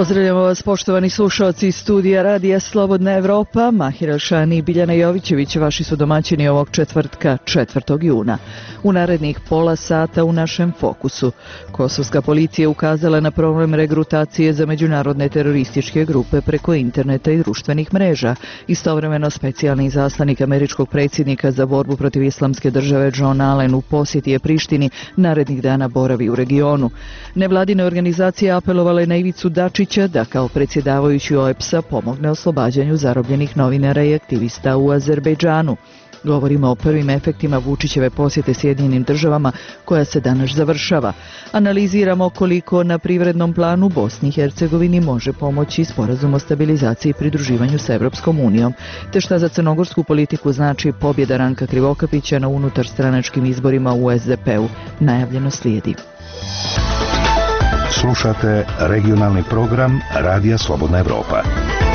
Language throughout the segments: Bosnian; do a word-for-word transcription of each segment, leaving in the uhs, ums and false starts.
Pozdravljamo vas, poštovani slušalci iz studija Radija Slobodna Evropa. Mahir Elšani i Biljana Jovićević vaši su domaćini ovog četvrtka, četvrtog juna. U narednih pola sata u našem fokusu. Kosovska policija ukazala na problem regrutacije za međunarodne terorističke grupe preko interneta i društvenih mreža. Istovremeno specijalni izaslanik američkog predsjednika za borbu protiv islamske države John Allen u posjeti je Prištini narednih dana boravi u regionu. Nevladine organizacije apelovale na Ivicu Dačića da kao predsjedavajući O E P S-a pomogne oslobađanju zarobljenih novinara i aktivista u Azerbejdžanu. Govorimo o prvim efektima Vučićeve posjete Sjedinjenim državama koja se danas završava. Analiziramo koliko na privrednom planu Bosni i Hercegovini može pomoći sporazum o stabilizaciji i pridruživanju s Evropskom unijom, te šta za crnogorsku politiku znači pobjeda Ranka Krivokapića na unutarstranačkim izborima u S D P-u. Najavljeno slijedi. Slušate regionalni program Radija Slobodna Evropa.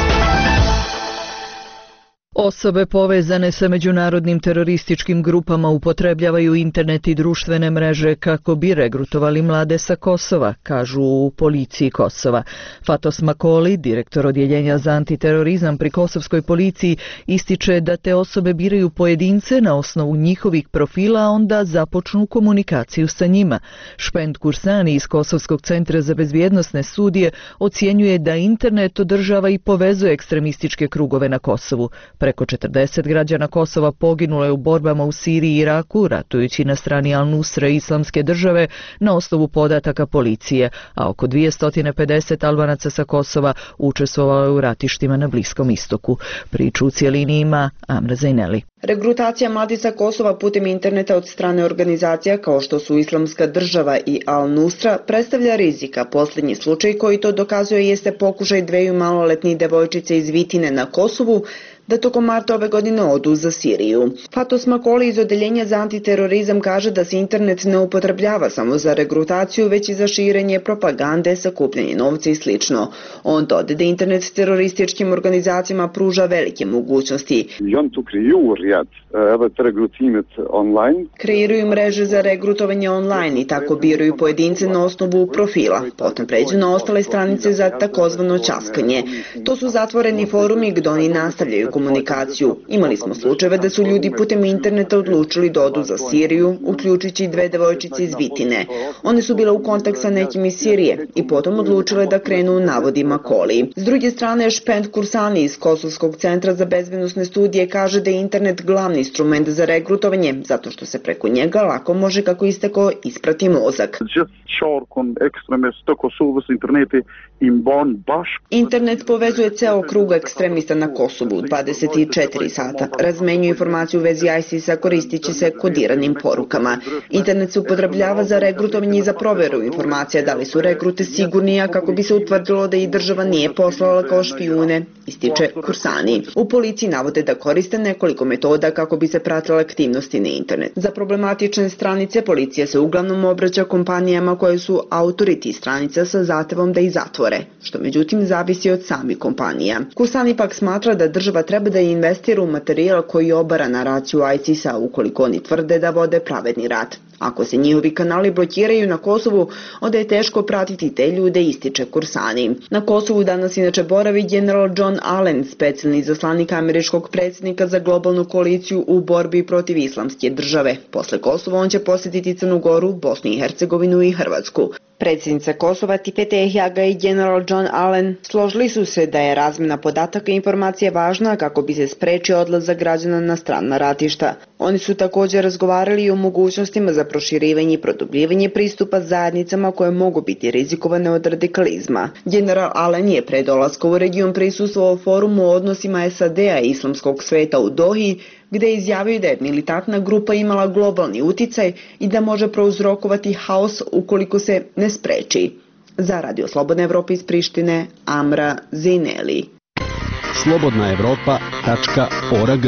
Osobe povezane sa međunarodnim terorističkim grupama upotrebljavaju internet i društvene mreže kako bi regrutovali mlade sa Kosova, kažu u policiji Kosova. Fatos Makoli, direktor odjeljenja za antiterorizam pri kosovskoj policiji, ističe da te osobe biraju pojedince na osnovu njihovih profila, a onda započnu komunikaciju sa njima. Špend Kursani iz Kosovskog centra za bezbjednosne studije ocjenjuje da internet održava i povezuje ekstremističke krugove na Kosovu. Preko četrdeset građana Kosova poginulo je u borbama u Siriji i Iraku, ratujući na strani Al-Nusra i Islamske države na osnovu podataka policije, a oko dvjesto pedeset Albanaca sa Kosova učestvovalo je u ratištima na Bliskom istoku. Priču u cijelini ima Amra Zaineli. Regrutacija mladih sa Kosova putem interneta od strane organizacija kao što su Islamska država i Al-Nusra predstavlja rizika. Posljednji slučaj koji to dokazuje jeste pokušaj dveju maloletnih devojčice iz Vitine na Kosovu da tokom marta ove godine odu za Siriju. Fatos Makoli iz Odeljenja za antiterorizam kaže da se internet ne upotrebljava samo za regrutaciju, već i za širenje propagande, sakupljanje novca i sl. On dode da internet terorističkim organizacijama pruža velike mogućnosti. Kreiraju mreže za regrutovanje online i tako biraju pojedince na osnovu profila. Potom pređu na ostale stranice za takozvano ćaskanje. To su zatvoreni forumi gdje oni nastavljaju komunikaciju. Imali smo slučajeve da su ljudi putem interneta odlučili da odu za Siriju, uključujući dve devojčice iz Vitine. One su bile u kontakt sa nekim iz Sirije i potom odlučile da krenu u navodi Makoli. S druge strane, Špend Kursani iz Kosovskog centra za bezbednosne studije kaže da je internet glavni instrument za regrutovanje, zato što se preko njega lako može, kako isteko, isprati mozak. Internet povezuje ceo krug ekstremista na Kosovu dvadeset četiri sata. Razmenjuje informaciju u vezi ISIS-a koristići se kodiranim porukama. Internet se upotrebljava za regrutovanje i za proveru informacija da li su regrute sigurni, a kako bi se utvrdilo da i država nije poslala kao špijune, ističe Kursani. U policiji navode da koriste nekoliko metoda kako bi se pratile aktivnosti na internet. Za problematične stranice policija se uglavnom obraća kompanijama koje su autori tih stranica sa zahtevom da ih zatvore, što međutim zavisi od samih kompanija. Kursani pak smatra da država treba da investira u materijal koji obara naraciju ISIS-a ukoliko oni tvrde da vode pravedni rat. Ako se njihovi kanali blokiraju na Kosovu, onda je teško pratiti te ljude, ističe Kursani. Na Kosovu danas inače boravi general John Allen, specijalni izaslanik američkog predsjednika za globalnu koaliciju u borbi protiv islamske države. Posle Kosova on će posjetiti Crnu Goru, Bosnu i Hercegovinu i Hrvatsku. Predsjednica Kosova Tipete Ehjaga i general John Allen složili su se da je razmjena podataka i informacija važna kako bi se sprečio odlazak građana na strana ratišta. Oni su također razgovarali i o mogućnostima za proširivanje i produbljivanje pristupa zajednicama koje mogu biti rizikovane od radikalizma. General Allen je pre dolaska u region prisustvovao forumu o odnosima S A D-a i islamskog sveta u Dohi, gdje je izjavio da je militantna grupa imala globalni uticaj i da može prouzrokovati haos ukoliko se ne spreči. Za Radio Slobodna Evropa iz Prištine, Amra Zaineli. slobodna evropa tačka org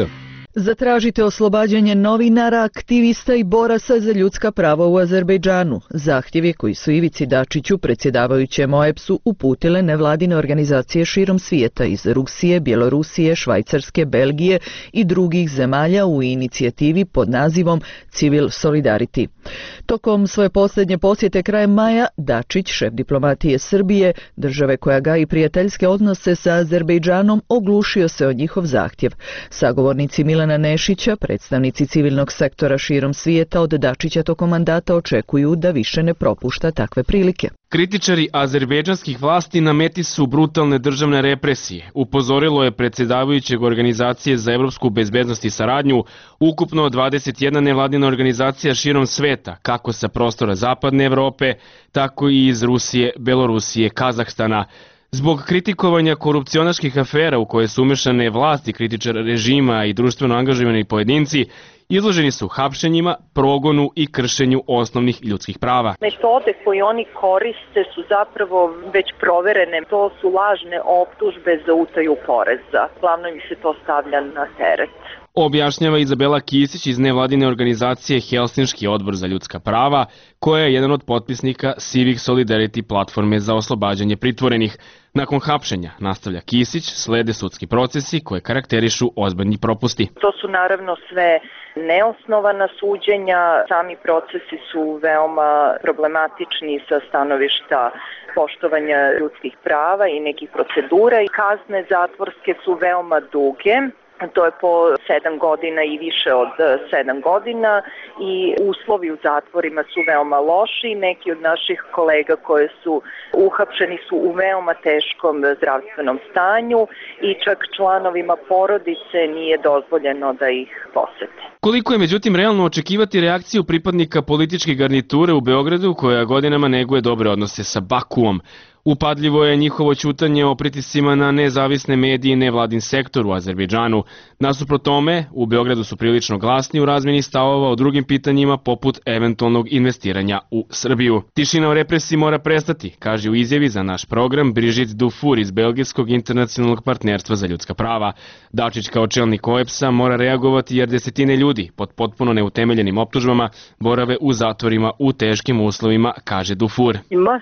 Zatražite oslobađanje novinara, aktivista i boraca za ljudska prava u Azerbejdžanu. Zahtjevi koji su Ivici Dačiću, predsjedavajućem O E B S-u, uputile nevladine organizacije širom svijeta iz Rusije, Bjelorusije, Švajcarske, Belgije i drugih zemalja u inicijativi pod nazivom Civil Solidarity. Tokom svoje posljednje posjete krajem maja, Dačić, šef diplomatije Srbije, države koja gaji prijateljske odnose sa Azerbejdžanom, oglušio se o njihov zahtjev. Sagovornici Milana Nešića, predstavnici civilnog sektora širom svijeta, od Dačića tokom mandata očekuju da više ne propušta takve prilike. Kritičari azerbejdžanskih vlasti na meti su brutalne državne represije, upozorilo je predsjedavajućeg Organizacije za evropsku bezbednost i saradnju, ukupno dvadeset jedna nevladina organizacija širom sveta, kako sa prostora Zapadne Evrope, tako i iz Rusije, Belorusije, Kazahstana. Zbog kritikovanja korupcionaških afera u koje su umešane vlasti, kritičara režima i društveno angažovani pojedinci, izloženi su hapšenjima, progonu i kršenju osnovnih ljudskih prava. Metode koje oni koriste su zapravo već proverene. To su lažne optužbe za utaju poreza. Glavno im se to stavlja na teret. Objašnjava Izabela Kisić iz nevladine organizacije Helsinški odbor za ljudska prava, koja je jedan od potpisnika Civic Solidarity platforme za oslobađanje pritvorenih. Nakon hapšenja, nastavlja Kisić, slede sudski procesi koje karakterišu ozbiljni propusti. To su naravno sve neosnovana suđenja, sami procesi su veoma problematični sa stanovišta poštovanja ljudskih prava i nekih procedura i kazne zatvorske su veoma duge. To je po sedam godina i više od sedam godina i uslovi u zatvorima su veoma loši. Neki od naših kolega koje su uhapšeni su u veoma teškom zdravstvenom stanju i čak članovima porodice nije dozvoljeno da ih posete. Koliko je međutim realno očekivati reakciju pripadnika političke garniture u Beogradu koja godinama neguje dobre odnose sa Bakuom? Upadljivo je njihovo ćutanje o pritiscima na nezavisne medije i nevladin sektor u Azerbejdžanu. Nasuprot tome, u Beogradu su prilično glasni u razmjeni stavova o drugim pitanjima poput eventualnog investiranja u Srbiju. Tišina o represiji mora prestati, kaže u izjavi za naš program Brigitte Dufour iz Belgijskog internacionalnog partnerstva za ljudska prava. Dačić kao čelnik O E B S-a mora reagovati jer desetine ljudi pod potpuno neutemeljenim optužbama borave u zatvorima u teškim uslovima, kaže Dufour.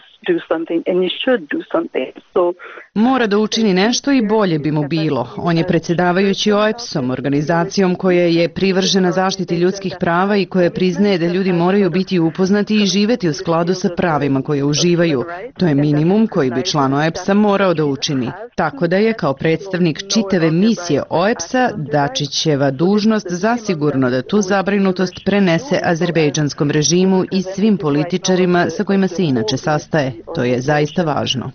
Mora da učini nešto i bolje bi mu bilo. On je predsjedavajući O E B S-om, organizacijom koja je privržena zaštiti ljudskih prava i koja priznaje da ljudi moraju biti upoznati i živeti u skladu sa pravima koje uživaju. To je minimum koji bi član O E B S-a morao da učini. Tako da je kao predstavnik čitave misije O E B S-a Dačićeva dužnost zasigurno da tu zabrinutost prenese azerbejdžanskom režimu i svim političarima sa kojima se inače sastaje. To je zaista važno.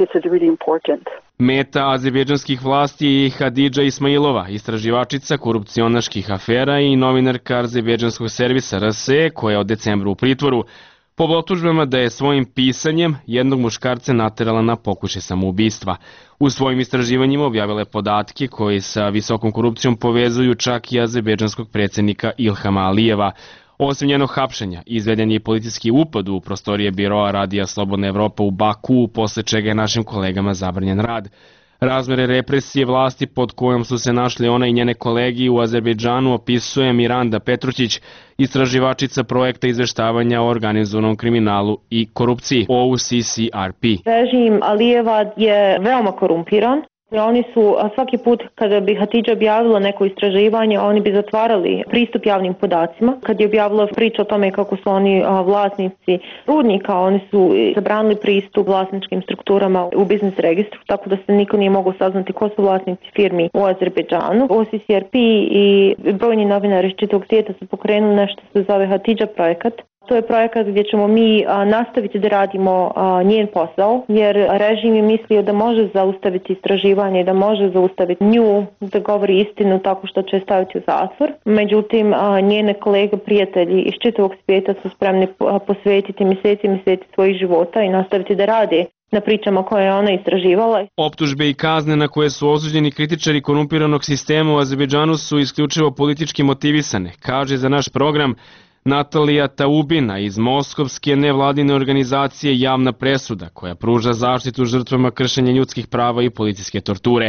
Meta azerbejdžanskih vlasti je Hadidža Ismailova, istraživačica korupcionaških afera i novinarka azerbejdžanskog servisa R S E, koja je od decembra u pritvoru, po optužbama da je svojim pisanjem jednog muškarca naterala na pokušaj samoubistva. U svojim istraživanjima objavila je podatke koji sa visokom korupcijom povezuju čak i azerbejdžanskog predsjednika Ilhama Alijeva. Osim njenog hapšenja, izveden je policijski upad u prostorije biroa Radija Slobodna Evropa u Baku, posle čega je našim kolegama zabranjen rad. Razmere represije vlasti pod kojom su se našli ona i njene kolegi u Azerbejdžanu opisuje Miranda Petrućić, istraživačica projekta izveštavanja o organizovanom kriminalu i korupciji O C C R P. Režim Alijeva je veoma korumpiran. Oni su svaki put kada bi Hatidža objavila neko istraživanje, oni bi zatvarali pristup javnim podacima. Kad je objavila priču o tome kako su oni vlasnici rudnika, oni su zabranili pristup vlasničkim strukturama u biznis registru, tako da se niko nije mogao saznati ko su vlasnici firmi u Azerbejdžanu. O C C R P i brojni novinari iz čitavog svijeta su pokrenuli nešto što se zove Hatidža projekat. To je projekat gdje ćemo mi a, nastaviti da radimo a, njen posao, jer režim je mislio da može zaustaviti istraživanje i da može zaustaviti nju da govori istinu tako što će staviti u zatvor. Međutim, a, njene kolege, prijatelji iz čitavog svijeta su spremni a, posvetiti mjeseci i mjeseci svojih života i nastaviti da rade na pričama koje je ona istraživala. Optužbe i kazne na koje su osuđeni kritičari korumpiranog sistema u Azerbejdžanu su isključivo politički motivisane, kaže za naš program Natalija Taubina iz moskovske nevladine organizacije Javna presuda, koja pruža zaštitu žrtvama kršenja ljudskih prava i policijske torture.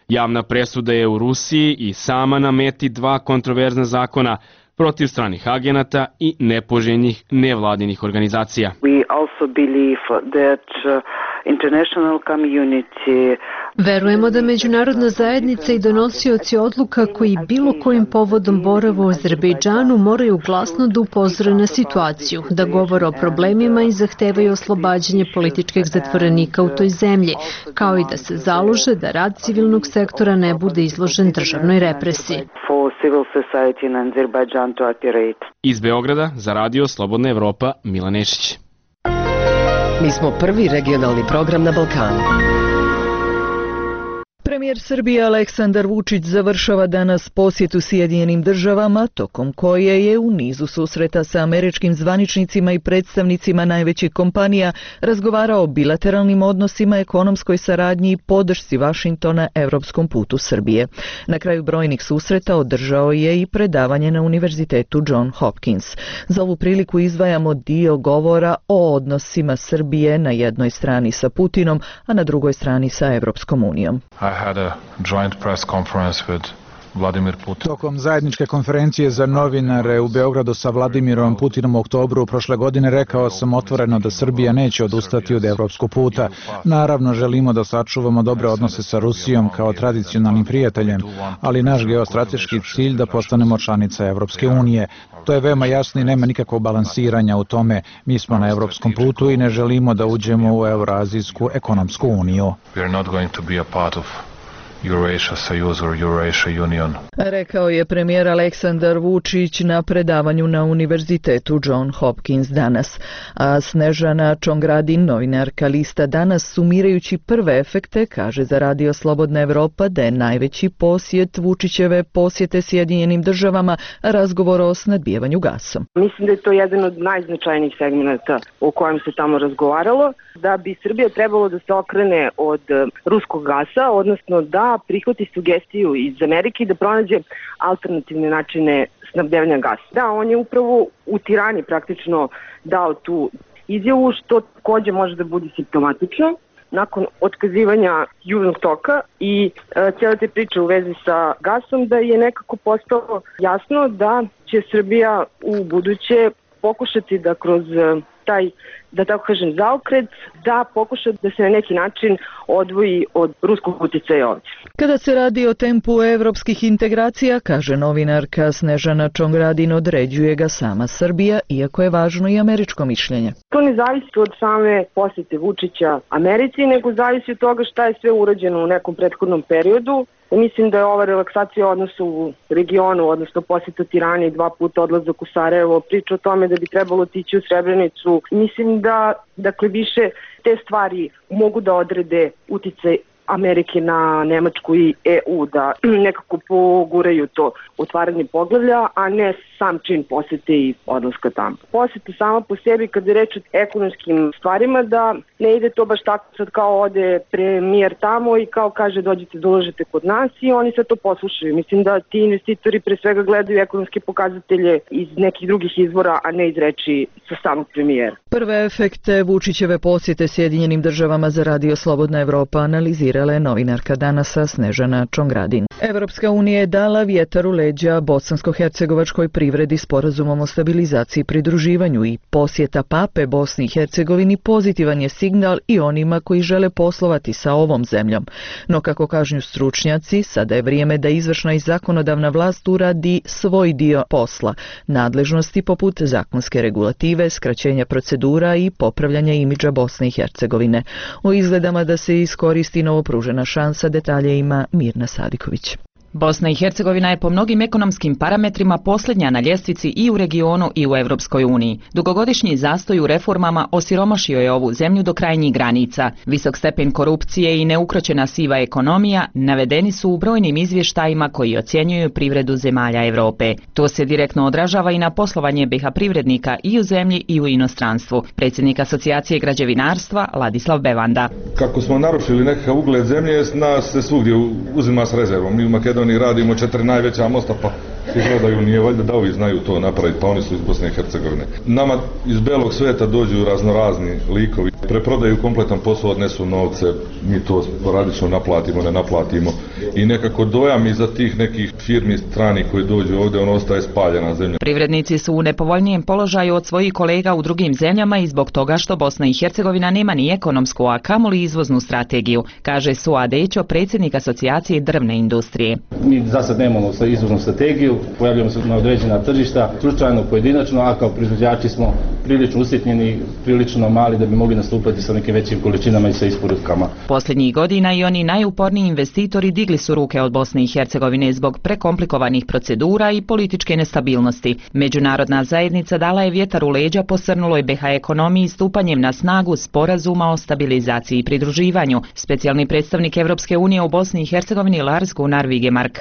Javna presuda je u Rusiji i sama na meti dva kontroverzna zakona protiv stranih agenata i nepoželjnih nevladinih organizacija. We also believe that international community Verujemo da međunarodna zajednica i donosioci odluka koji bilo kojim povodom borave u Azerbejdžanu moraju glasno da upozore na situaciju, da govore o problemima i zahtevaju oslobađanje političkih zatvorenika u toj zemlji, kao i da se založe da rad civilnog sektora ne bude izložen državnoj represiji. Iz Beograda za Radio Slobodna Evropa, Milan Nešić. Mi smo prvi regionalni program na Balkanu. Premijer Srbije Aleksandar Vučić završava danas posjetu Sjedinjenim državama, tokom koje je u nizu susreta sa američkim zvaničnicima i predstavnicima najvećih kompanija razgovarao o bilateralnim odnosima, ekonomskoj saradnji i podršci Vašingtona evropskom putu Srbije. Na kraju brojnih susreta održao je i predavanje na Univerzitetu John Hopkins. Za ovu priliku izdvajamo dio govora o odnosima Srbije na jednoj strani sa Putinom, a na drugoj strani sa Evropskom unijom. had a joint press conference with Vladimir Putin. Tokom zajedničke konferencije za novinare u Beogradu sa Vladimirom Putinom u oktobru prošle godine rekao sam otvoreno da Srbija neće odustati od evropskog puta. Naravno, želimo da sačuvamo dobre odnose sa Rusijom kao tradicionalnim prijateljem, ali naš geostrateški cilj da postanemo članica Evropske unije. To je veoma jasno i nema nikakvog balansiranja u tome. Mi smo na evropskom putu i ne želimo da uđemo u Eurazijsku ekonomsku uniju. We are not going to be a part of Eurasia Soyuz or Eurasia Union. Rekao je premijer Aleksandar Vučić na predavanju na Univerzitetu John Hopkins danas. A Snežana Čongradin, novinarka lista Danas, sumirajući prve efekte, kaže za Radio Slobodna Evropa da je najveći posjet Vučićeve posjete Sjedinjenim državama razgovor o snabdevanju gasom. Mislim da je to jedan od najznačajnijih segmenata o kojem se tamo razgovaralo, da bi Srbija trebalo da se okrene od ruskog gasa, odnosno da prihvati sugestiju iz Amerike i da pronađe alternativne načine snabdevanja gasa. Da, on je upravo u Tirani praktično dao tu izjavu, što takođe može da bude simptomatično. Nakon otkazivanja Južnog toka i e, cijele te priče u vezi sa gasom, da je nekako postalo jasno da će Srbija u buduće pokušati da kroz taj, da tako kažem, zaokret, da pokuša da se na neki način odvoji od ruskog uticaja ovdje. Kada se radi o tempu evropskih integracija, kaže novinarka Snežana Čongradin, određuje ga sama Srbija, iako je važno i američko mišljenje. To ne zavisi od same posjete Vučića Americi, nego zavisi od toga šta je sve urađeno u nekom prethodnom periodu. Mislim da je ova relaksacija odnosa u regionu, odnosno posjeta Tirani, dva puta odlazak u Sarajevo, priča o tome da bi trebalo otići u Srebrenicu. Mislim da, dakle, više te stvari mogu da odrede uticaj Amerike na Nemačku i E U, da nekako poguraju to otvaranje poglavlja, a ne sam čin posete i odlaska tamo. Posete sama po sebi, kada je reč o ekonomskim stvarima, da ne ide to baš tako sad kao ode premijer tamo i kao kaže dođite da ulažete kod nas i oni sve to poslušaju. Mislim da ti investitori pre svega gledaju ekonomske pokazatelje iz nekih drugih izvora, a ne iz reči sa samog premijera. Prve efekte Vučićeve posjete Sjedinjenim državama za Radio Slobodna Evropa analizirala je novinarka Danasa Snežana Čongradin. Evropska unija je dala vjetar u leđa bosansko-hercegovačkoj privredi sporazumom o stabilizaciji i pridruživanju i posjeta pape Bosni i Hercegovini pozitivan je signal i onima koji žele poslovati sa ovom zemljom. No kako kažu stručnjaci, sada je vrijeme da izvršna i zakonodavna vlast uradi svoj dio posla, nadležnosti poput zakonske regulative, skraćenja procedura i popravljanja imidža Bosne i Hercegovine. O izgledama da se iskoristi novopružena šansa detalje ima Mirna Sadiković. Bosna i Hercegovina je po mnogim ekonomskim parametrima posljednja na ljestvici i u regionu i u Evropskoj uniji. Dugogodišnji zastoj u reformama osiromašio je ovu zemlju do krajnjih granica. Visok stepen korupcije i neukročena siva ekonomija navedeni su u brojnim izvještajima koji ocjenjuju privredu zemalja Evrope. To se direktno odražava i na poslovanje B iH privrednika i u zemlji i u inostranstvu. Predsjednik Asocijacije građevinarstva Ladislav Bevanda. Kako smo narušili nekakav ugled zemlje, nas se svugdje uzima s rezervom. Mi u Makedoniji radimo četiri najveća mosta, pa Svi gledaju, nije valjda da ovi znaju to napraviti, pa oni su iz Bosne i Hercegovine. Nama iz belog sveta dođu raznorazni likovi, preprodaju kompletan posao, odnesu novce, mi to sporadično naplatimo, ne naplatimo i nekako dojam iza tih nekih firmi strani koji dođu ovdje, on ostaje spaljena zemlja. Privrednici su u nepovoljnijem položaju od svojih kolega u drugim zemljama i zbog toga što Bosna i Hercegovina nema ni ekonomsku, a kamoli izvoznu strategiju, kaže Suad Ećo, predsjednik Asocijacije drvne industrije. Mi za sad nemamo izvoznu strategiju, pojavljamo se na određena tržišta, slučajno, pojedinačno, a kao proizvođači smo prilično usitnjeni, prilično mali da bi mogli nastupati sa nekim većim količinama i sa isporukama. Posljednjih godina i oni najuporniji investitori digli su ruke od Bosne i Hercegovine zbog prekomplikovanih procedura i političke nestabilnosti. Međunarodna zajednica dala je vjetar u leđa posrnuloj be ha ekonomiji stupanjem na snagu sporazuma o stabilizaciji i pridruživanju. Specijalni predstavnik Evropske unije u Bosni i Hercegovini Lars Gunnar Vigemark.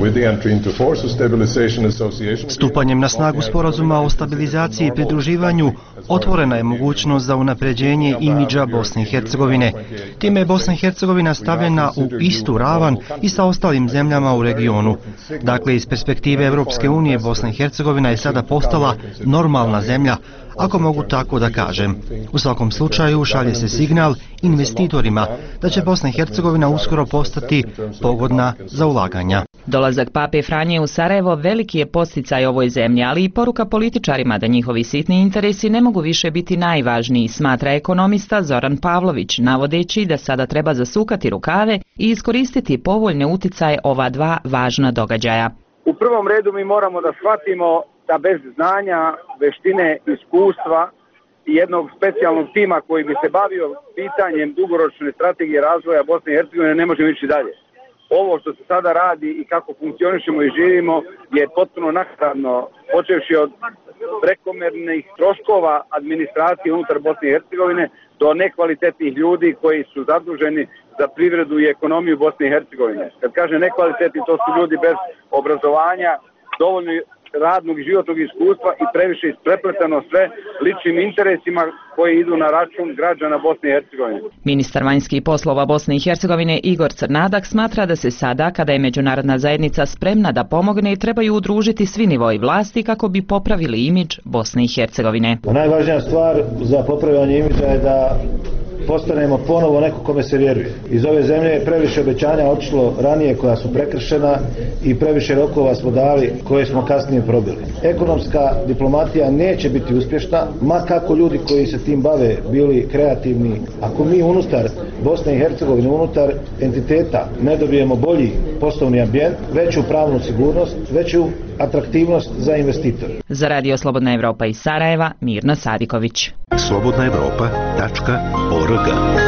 Stupanjem na snagu sporazuma o stabilizaciji i pridruživanju otvorena je mogućnost za unapređenje imidža Bosne i Hercegovine. Time je Bosna i Hercegovina stavljena u istu ravan i sa ostalim zemljama u regionu. Dakle, iz perspektive Evropske unije Bosna i Hercegovina je sada postala normalna zemlja, ako mogu tako da kažem. U svakom slučaju šalje se signal investitorima da će Bosna i Hercegovina uskoro postati pogodna za ulaganja. Dolazak pape Franje u Sarajevo veliki je podsticaj ovoj zemlji, ali i poruka političarima da njihovi sitni interesi ne mogu više biti najvažniji, smatra ekonomista Zoran Pavlović, navodeći da sada treba zasukati rukave i iskoristiti povoljne uticaje ova dva važna događaja. U prvom redu mi moramo da shvatimo da bez znanja, veštine, iskustva i jednog specijalnog tima koji bi se bavio pitanjem dugoročne strategije razvoja Bosne i Hercegovine ne možemo ići dalje. Ovo što se sada radi i kako funkcionišemo i živimo je potpuno naknadno, počevši od prekomernih troškova administracije unutar Bosne i Hercegovine do nekvalitetnih ljudi koji su zaduženi za privredu i ekonomiju Bosne i Hercegovine. Kad kaže nekvalitetni, to su ljudi bez obrazovanja, dovoljno radnog i životnog iskustva i previše isprepletano sve ličnim interesima koji idu na račun građana Bosne i Hercegovine. Ministar vanjskih poslova Bosne i Hercegovine Igor Crnadak smatra da se sada, kada je međunarodna zajednica spremna da pomogne, trebaju udružiti svi nivoi vlasti kako bi popravili imidž Bosne i Hercegovine. Najvažnija stvar za popravljanje imidža je da postanemo ponovo neko kome se vjeruje. Iz ove zemlje je previše obećanja otišlo ranije koja su prekršena i previše rokova smo dali koje smo kasnije probili. Ekonomska diplomatija neće biti uspješna, ma kako ljudi koji se tim bave bili kreativni. Ako mi unutar Bosne i Hercegovine, unutar entiteta ne dobijemo bolji poslovni ambijent, veću pravnu sigurnost, veću atraktivnost za investitor. Za Radio Slobodna Evropa iz Sarajeva, Mirna Sadiković. slobodna evropa tačka org.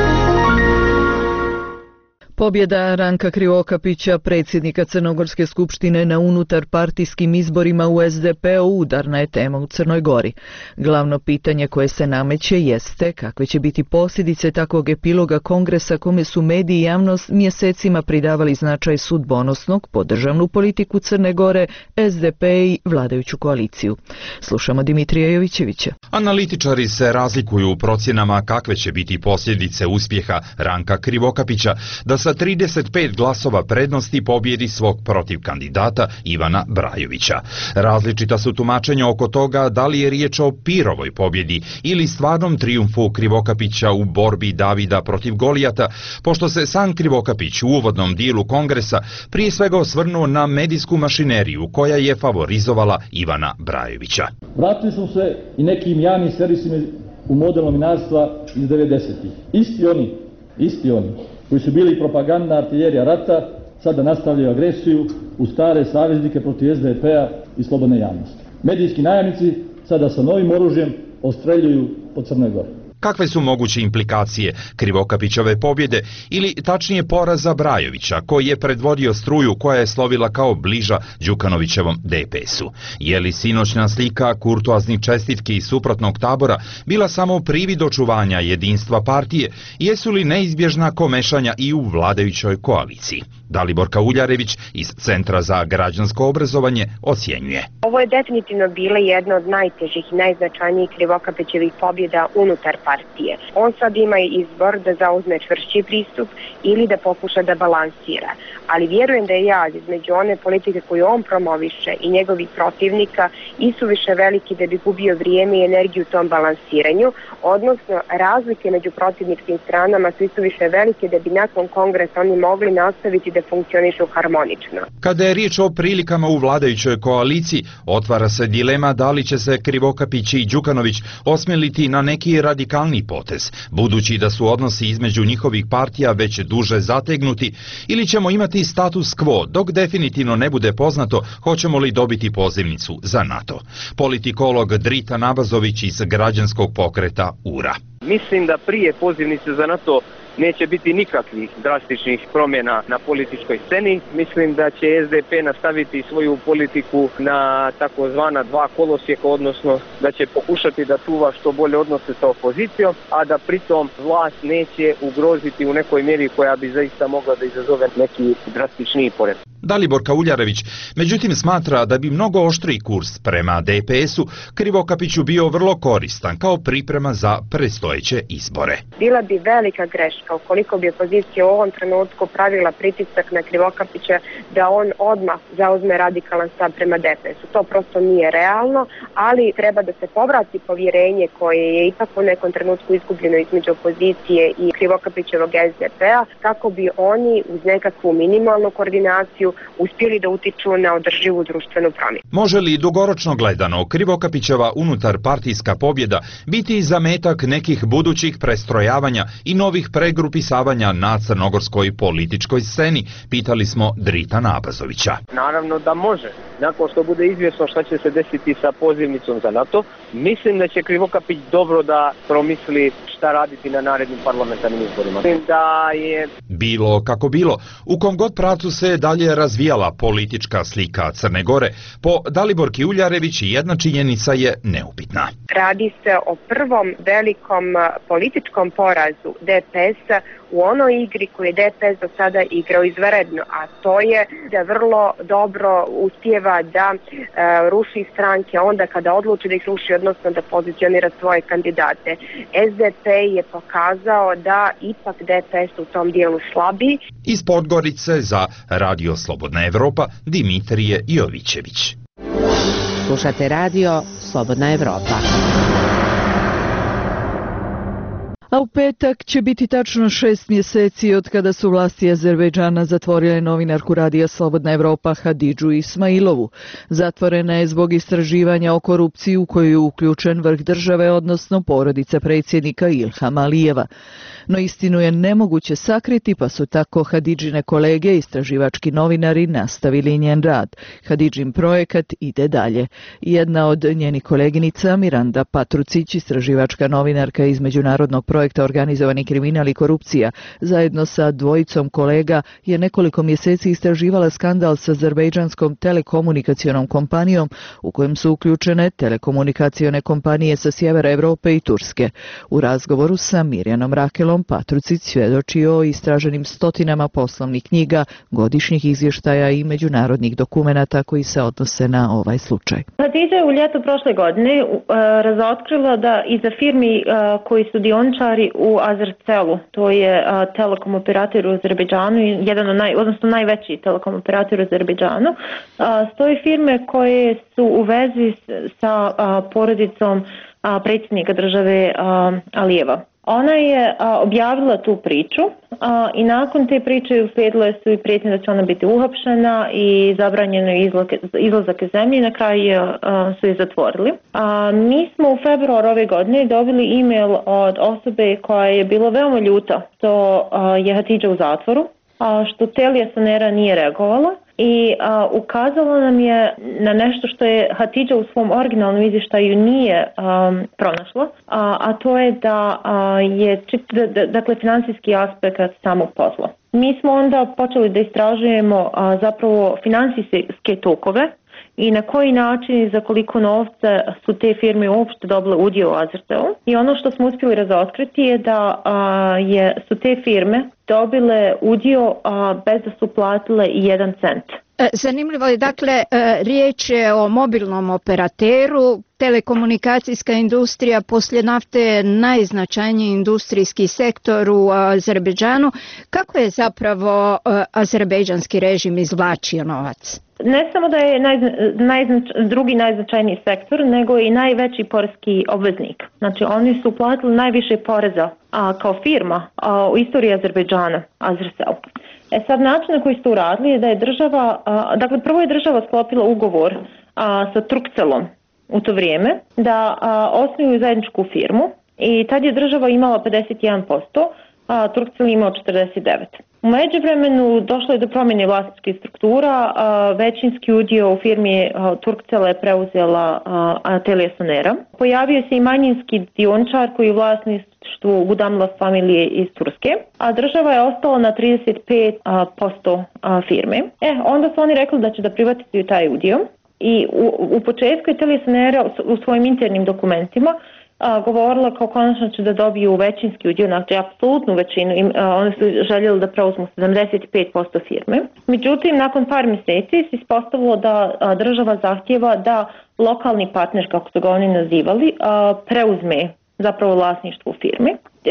Pobjeda Ranka Krivokapića, predsjednika Crnogorske skupštine na unutarpartijskim izborima u es de pe u, udarna je tema u Crnoj Gori. Glavno pitanje koje se nameće jeste kakve će biti posljedice takvog epiloga kongresa kome su mediji i javnost mjesecima pridavali značaj sudbonosnog po državnu politiku Crne Gore, es de pe i vladajuću koaliciju. Slušamo Dimitrija Jovićevića. Analitičari se razlikuju u procjenama kakve će biti posljedice uspjeha Ranka Krivokapića da sa trideset pet glasova prednosti pobjedi svog protiv kandidata Ivana Brajovića. Različita su tumačenja oko toga da li je riječ o Pirovoj pobjedi ili stvarnom trijumfu Krivokapića u borbi Davida protiv Golijata, pošto se sam Krivokapić u uvodnom dijelu kongresa prije svega osvrnuo na medijsku mašineriju koja je favorizovala Ivana Brajovića. Vratili smo se i nekim javnim servisima u model novinarstva iz devedesetih. Isti oni, isti oni koji su bili propagandna artiljerija rata, sada nastavljaju agresiju u stare saveznike protiv es de pe-a i slobodne javnosti. Medijski najavnici sada sa novim oružjem ostreljuju po Crnoj Gori. Kakve su moguće implikacije Krivokapićove pobjede ili tačnije poraza Brajovića, koji je predvodio struju koja je slovila kao bliža Đukanovićevom de pe es-u? Je li sinoćna slika kurtoaznih čestitki iz suprotnog tabora bila samo privid očuvanja jedinstva partije? Jesu li neizbježna komešanja i u vladajućoj koaliciji? Dalibor Kauljarević iz Centra za građansko obrazovanje ocjenjuje. Ovo je definitivno bila jedna od najtežih i najznačajnijih Krivokapićevih pobjeda unutar partije. On sad ima izbor da zauzme čvršći pristup ili da pokuša da balansira. Ali vjerujem da je jaz između one politike koju on promoviše i njegovih protivnika isuviše veliki da bi gubio vrijeme i energiju u tom balansiranju, odnosno razlike među protivničkim stranama su isuviše velike da bi nakon kongresa oni mogli nastaviti da funkcionišu harmonično. Kada je riječ o prilikama u vladajućoj koaliciji, otvara se dilema da li će se Krivokapić i Đukanović osmeliti na neki radikalni potez, budući da su odnosi između njihovih partija već duže zategnuti, ili ćemo imati status quo dok definitivno ne bude poznato hoćemo li dobiti pozivnicu za NATO. Politikolog Drita Nabazović iz građanskog pokreta U R A. Mislim da prije pozivnice za NATO neće biti nikakvih drastičnih promjena na političkoj sceni. Mislim da će S D P nastaviti svoju politiku na takozvana dva kolosijeka, odnosno da će pokušati da čuva što bolje odnose sa opozicijom, a da pritom vlast neće ugroziti u nekoj mjeri koja bi zaista mogla da izazove neki drastičniji pored. Dalibor Kauljarević, međutim, smatra da bi mnogo oštriji kurs prema D P S-u Krivokapiću bio vrlo koristan kao priprema za predstojeće izbore. Bila bi velika greška ukoliko bi opozicija u ovom trenutku pravila pritisak na Krivokapića da on odmah zauzme radikalan stav prema D P S-u. To prosto nije realno, ali treba da se povrati povjerenje koje je ipak u nekom trenutku izgubljeno između opozicije i Krivokapićevog S D P-a, kako bi oni uz nekakvu minimalnu koordinaciju uspjeli da utiču na održivu društvenu promjenu. Može li dugoročno gledano Krivokapićeva unutar partijska pobjeda biti zametak nekih budućih prestrojavanja i novih pregrupisavanja na crnogorskoj političkoj sceni? Pitali smo Drita Nabazovića. Naravno da može. Nakon što bude izvjesno šta će se desiti sa pozivnicom za NATO, mislim da će Krivokapić dobro da promisli šta raditi na narednim parlamentarnim izborima. Mislim da je... Bilo kako bilo, u kom god pravcu se dalje razvijala politička slika Crne Gore, po Daliborki Uljarević jedna činjenica je neupitna. Radi se o prvom velikom političkom porazu D P S-a u onoj igri koju je D P S do sada igrao izvanredno, a to je da vrlo dobro uspijeva da e, ruši stranke onda kada odluči da ih ruši, odnosno da pozicionira svoje kandidate. S D P je pokazao da ipak D P S u tom dijelu slabi. Iz Podgorice za Radio Slobodna Evropa Dimitrije Jovićević. Slušate radio Slobodna Evropa. A u petak će biti tačno šest mjeseci od kada su vlasti Azerbejdžana zatvorile novinarku radija Slobodna Evropa Hadidžu Ismailovu. Zatvorena je zbog istraživanja o korupciji u koju je uključen vrh države, odnosno porodica predsjednika Ilhama Alijeva. No istinu je nemoguće sakriti, pa su tako Hadidžine kolege, istraživački novinari, nastavili njen rad. Hadidžin projekat ide dalje. Jedna od njenih koleginica, Miranda Patrucić, istraživačka novinarka iz međunarodnog projekta Organizovani kriminal i korupcija, zajedno sa dvojicom kolega je nekoliko mjeseci istraživala skandal sa azerbejdžanskom telekomunikacionom kompanijom u kojem su uključene telekomunikacione kompanije sa sjevera Europe i Turske. U razgovoru sa Mirjanom Rakelom Patrucić svjedoči o istraženim stotinama poslovnih knjiga, godišnjih izvještaja i međunarodnih dokumenata koji se odnose na ovaj slučaj. Hadidža je u ljetu prošle godine uh, razotkrila da iza firmi uh, koji su dioničari u Azercelu, to je uh, telekom operator u Azerbejdžanu, jedan od naj, odnosno najveći telekom operator u Azerbejdžanu, uh, stoji firme koje su u vezi sa uh, porodicom uh, predsjednika države uh, Alijeva. Ona je a, objavila tu priču a, i nakon te priče uslijedile su i prijetnje da će ona biti uhapšena i zabranjeno je izlazak, izlazak iz zemlje i na kraju a, su je zatvorili. A, mi smo u februaru ove godine dobili e-mail od osobe koja je bila veoma ljuta što a, je Hadidža u zatvoru, a, što Telija Sonera nije reagovala. I a, ukazala nam je na nešto što je Hadidža u svom originalnom izvještaju nije a, pronašla, a, a to je da a, je da, da, dakle financijski aspekt samog posla. Mi smo onda počeli da istražujemo a, zapravo financijske tokove i na koji način i za koliko novca su te firme uopšte dobile udio u Azercelu. I ono što smo uspjeli razotkriti je da a, je, su te firme dobile udio a, bez da su platile i jedan cent. Zanimljivo je, dakle, riječ je o mobilnom operateru. Telekomunikacijska industrija poslije nafte je najznačajniji industrijski sektor u Azerbejdžanu. Kako je zapravo azerbejdžanski režim izvlačio novac? Ne samo da je naj, najznač, drugi najznačajniji sektor, nego i najveći poreski obveznik. Znači oni su platili najviše poreza a, kao firma a, u istoriji Azerbejdžana, Azercell. E sad, način na koji su to uradili je da je država, a, dakle prvo je država sklopila ugovor a, sa Turkcellom u to vrijeme da a, osnuju zajedničku firmu i tad je država imala pedeset jedan posto, a Turkcell imao četrdeset devet posto. U međuvremenu došlo je do promjene vlasničkih struktura, a, većinski udio u firmi Turkcell je preuzela Telija Sonera. Pojavio se i manjinski dioničar koji je u vlasništvu Gudamla familije iz Turske, a država je ostala na trideset pet posto firme. E, onda su oni rekli da će da privatizuju taj udio i u, u početku je Telija Sonera u svojim internim dokumentima A, govorila kao konačno će da dobiju većinski udio, znači apsolutnu većinu, im, a, oni su željeli da preuzmu sedamdeset pet posto firme. Međutim, nakon par mjeseci se ispostavilo da a, država zahtjeva da lokalni partner, kako su ga oni nazivali, a, preuzme zapravo vlasništvo firme.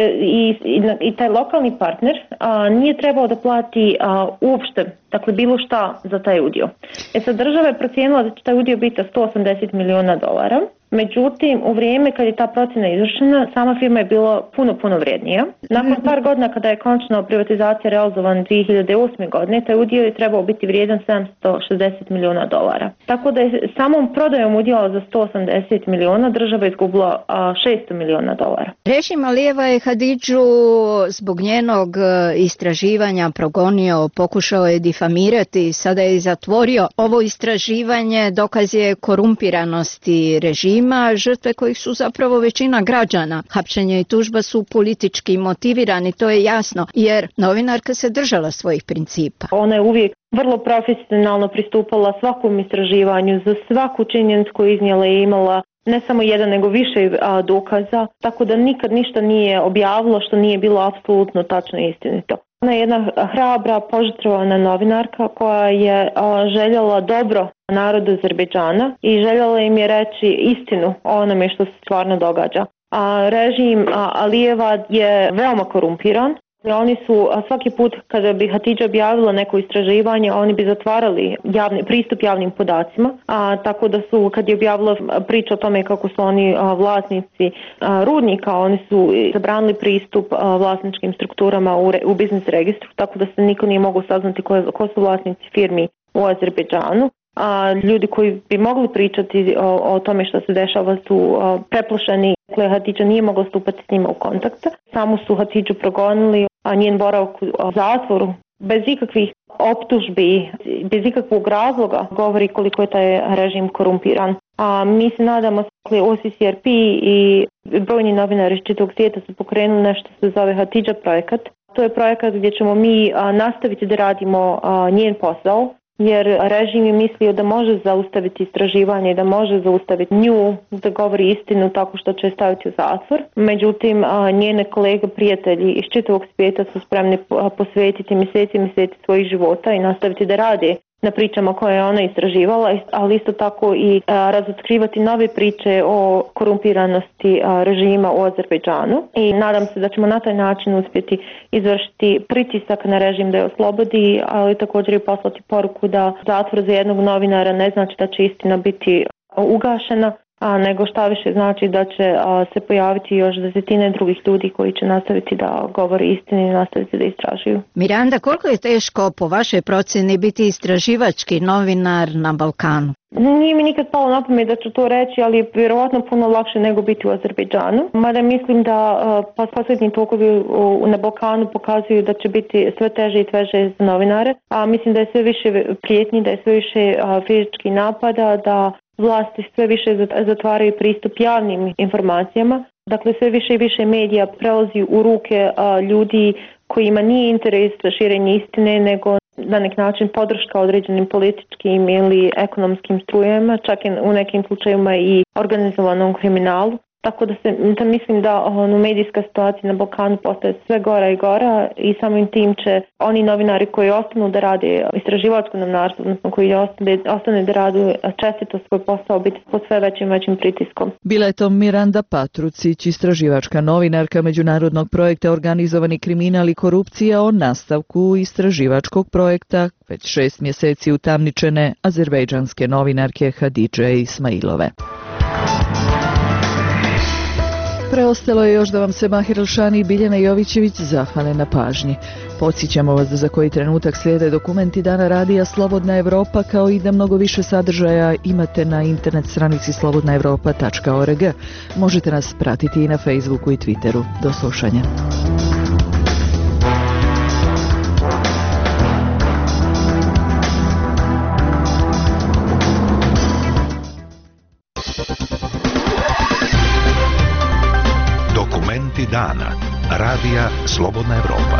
I, i, i taj lokalni partner a, nije trebao da plati a, uopšte, dakle bilo šta za taj udio. E sad država je procijenila da će taj udio biti sto osamdeset miliona dolara. Međutim, u vrijeme kad je ta procjena izvršena, sama firma je bila puno, puno vrijednija. Nakon par godina kada je konačno privatizacija realizovan dvije hiljade osme. godine, taj udio je trebao biti vrijedan sedamsto šezdeset miliona dolara. Tako da je samom prodajom udjela za sto osamdeset miliona država izgubila a, šesto miliona dolara. Režim Alijeva je Hadidžu zbog njenog istraživanja progonio, pokušao je difamirati, sada je zatvorio. Ovo istraživanje dokaz je korumpiranosti režima, žrtve kojih su zapravo većina građana. Hapšenje i tužba su politički motivirani, to je jasno, jer novinarka se držala svojih principa. Ona je uvijek vrlo profesionalno pristupala svakom istraživanju, za svaku činjenicu koju iznijela je imala ne samo jedan nego više a, dokaza, tako da nikad ništa nije objavilo što nije bilo apsolutno tačno i istinito. Ona je jedna hrabra, požrtvovana novinarka koja je a, željela dobro narodu Azerbejdžana i željela im je reći istinu o onome što se stvarno događa. A režim a, Alijeva je veoma korumpiran. Oni su svaki put kada bi Hatidža objavila neko istraživanje, oni bi zatvarali javni, pristup javnim podacima, a, tako da su kad je objavila priča o tome kako su oni a, vlasnici a, rudnika, oni su zabranili pristup a, vlasničkim strukturama u, re, u biznis registru, tako da se niko nije mogao saznati ko, je, ko su vlasnici firmi u Azerbejdžanu. A ljudi koji bi mogli pričati o, o tome što se dešava su a, preplašeni. Dakle, Hatidža nije mogla stupati s njima u kontakt. Samo su Hatidžu progonili, a njen boravak u zatvoru bez ikakvih optužbi, bez ikakvog razloga govori koliko je taj režim korumpiran. A mi se nadamo, dakle, O C C R P i brojni novinari iz čitavog svijeta su pokrenuli nešto što se zove Hatidža projekat. To je projekat gdje ćemo mi a, nastaviti da radimo a, njen posao, jer režim je mislio da može zaustaviti istraživanje, da može zaustaviti nju, da govori istinu tako što će staviti u zatvor. Međutim, njene kolege, prijatelji iz čitavog svijeta su spremni posvetiti mjeseci i mjeseci svojih života i nastaviti da rade na pričama koje je ona istraživala, ali isto tako i a, razotkrivati nove priče o korumpiranosti a, režima u Azerbejdžanu. I nadam se da ćemo na taj način uspjeti izvršiti pritisak na režim da je oslobodi, ali također i poslati poruku da zatvor za jednog novinara ne znači da će istina biti ugašena, a nego šta više znači da će a, se pojaviti još desetine drugih ljudi koji će nastaviti da govore istinu i nastaviti da istražuju. Miranda, koliko je teško po vašoj procjeni biti istraživački novinar na Balkanu? Nije mi nikad palo na pamet da ću to reći, ali je vjerovatno puno lakše nego biti u Azerbejdžanu. Mada mislim da uh, posljednji tokovi uh, na Balkanu pokazuju da će biti sve teže i teže za novinare. A mislim da je sve više prijetnji, da je sve više uh, fizičkih napada, da vlasti sve više zatvaraju pristup javnim informacijama. Dakle, sve više i više medija prelazi u ruke uh, ljudi kojima nije interes za širenje istine, nego na nek način podrška određenim političkim ili ekonomskim strujama, čak i u nekim slučajevima i organizovanom kriminalu. Tako da, se, da mislim da ono, medijska situacija na Balkanu postaje sve gora i gora i samim tim će oni novinari koji ostanu da rade istraživačko novinarstvo, odnosno koji ostane, ostane da rade čestito svoj posao, biti pod sve većim većim pritiskom. Bila je to Miranda Patrucić, istraživačka novinarka međunarodnog projekta Organizovani kriminal i korupcija o nastavku istraživačkog projekta već šest mjeseci utamničene azerbejdžanske novinarke Hadidže Ismailove. Preostalo je još da vam se Mahir Elšani i Biljana Jovićević zahvale na pažnji. Podsjećamo vas da za koji trenutak slijede dokumenti Dana radija Slobodna Evropa, kao i da mnogo više sadržaja imate na internet stranici slobodna evropa tačka org. Možete nas pratiti i na Facebooku i Twitteru. Do slušanja. Dokumenti dana. Radija Slobodna Evropa.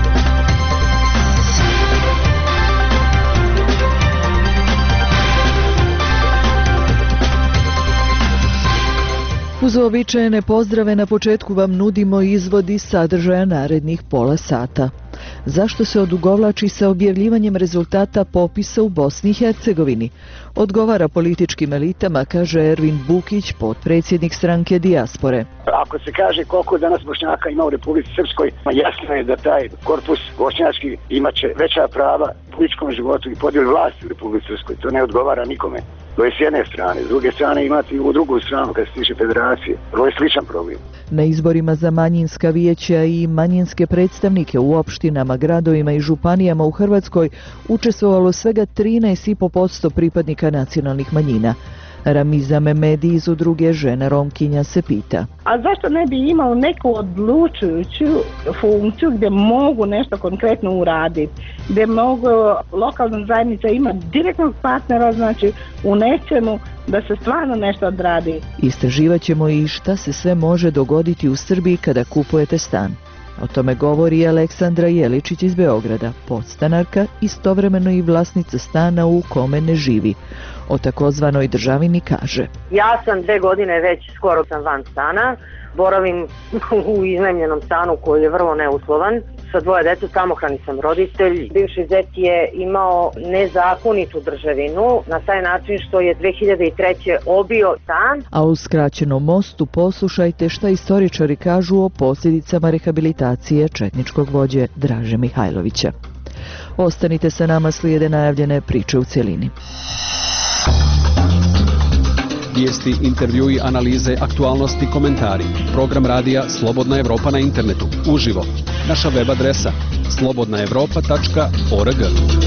Uz uobičajene pozdrave na početku vam nudimo izvod iz sadržaja narednih pola sata. Zašto se odugovlači sa objavljivanjem rezultata popisa u Bosni i Hercegovini? Odgovara političkim elitama, kaže Ervin Bukić, potpredsjednik stranke Dijaspore. Ako se kaže koliko danas Bošnjaka ima u Republici Srpskoj, jasno je da taj korpus bošnjački imaće veća prava u političkom životu i podijeli vlasti u Republici Srpskoj. To ne odgovara nikome. To je s jedne strane. S druge strane imate i u drugu stranu kad se tiče federacije. To je sličan problem. Na izborima za manjinska vijeća i manjinske predstavnike u opštinama, gradovima i županijama u Hrvatskoj učestvovalo svega trinaest zarez pet posto pripadnika nacionalnih manjina. Ramiza Memedi iz udruge Žena Romkinja se pita. A zašto ne bi imao neku odlučujuću funkciju gdje mogu nešto konkretno uraditi? Gdje mogu lokalna zajednica imati direktnog partnera, znači u nečemu da se stvarno nešto odradi. Istraživat ćemo i šta se sve može dogoditi u Srbiji kada kupujete stan. O tome govori Aleksandra Jeličić iz Beograda, podstanarka, istovremeno i vlasnica stana u kome ne živi. O takozvanoj državini kaže. Ja sam dve godine već skoro sam van stana, boravim u iznajmljenom stanu koji je vrlo neuslovan. Sa dvoje dece, samohrani sam roditelj. Bivši zet je imao nezakonitu državinu na taj način što je dve hiljade treće obio stan. A u skraćenom mostu poslušajte šta istoričari kažu o posljedicama rehabilitacije četničkog vođe Draže Mihajlovića. Ostanite sa nama, slijede najavljene priče u cjelini. Vijesti, intervjui, analize, aktualnosti, komentari. Program radija Slobodna Evropa na internetu. Uživo. Naša web adresa slobodna evropa tačka org.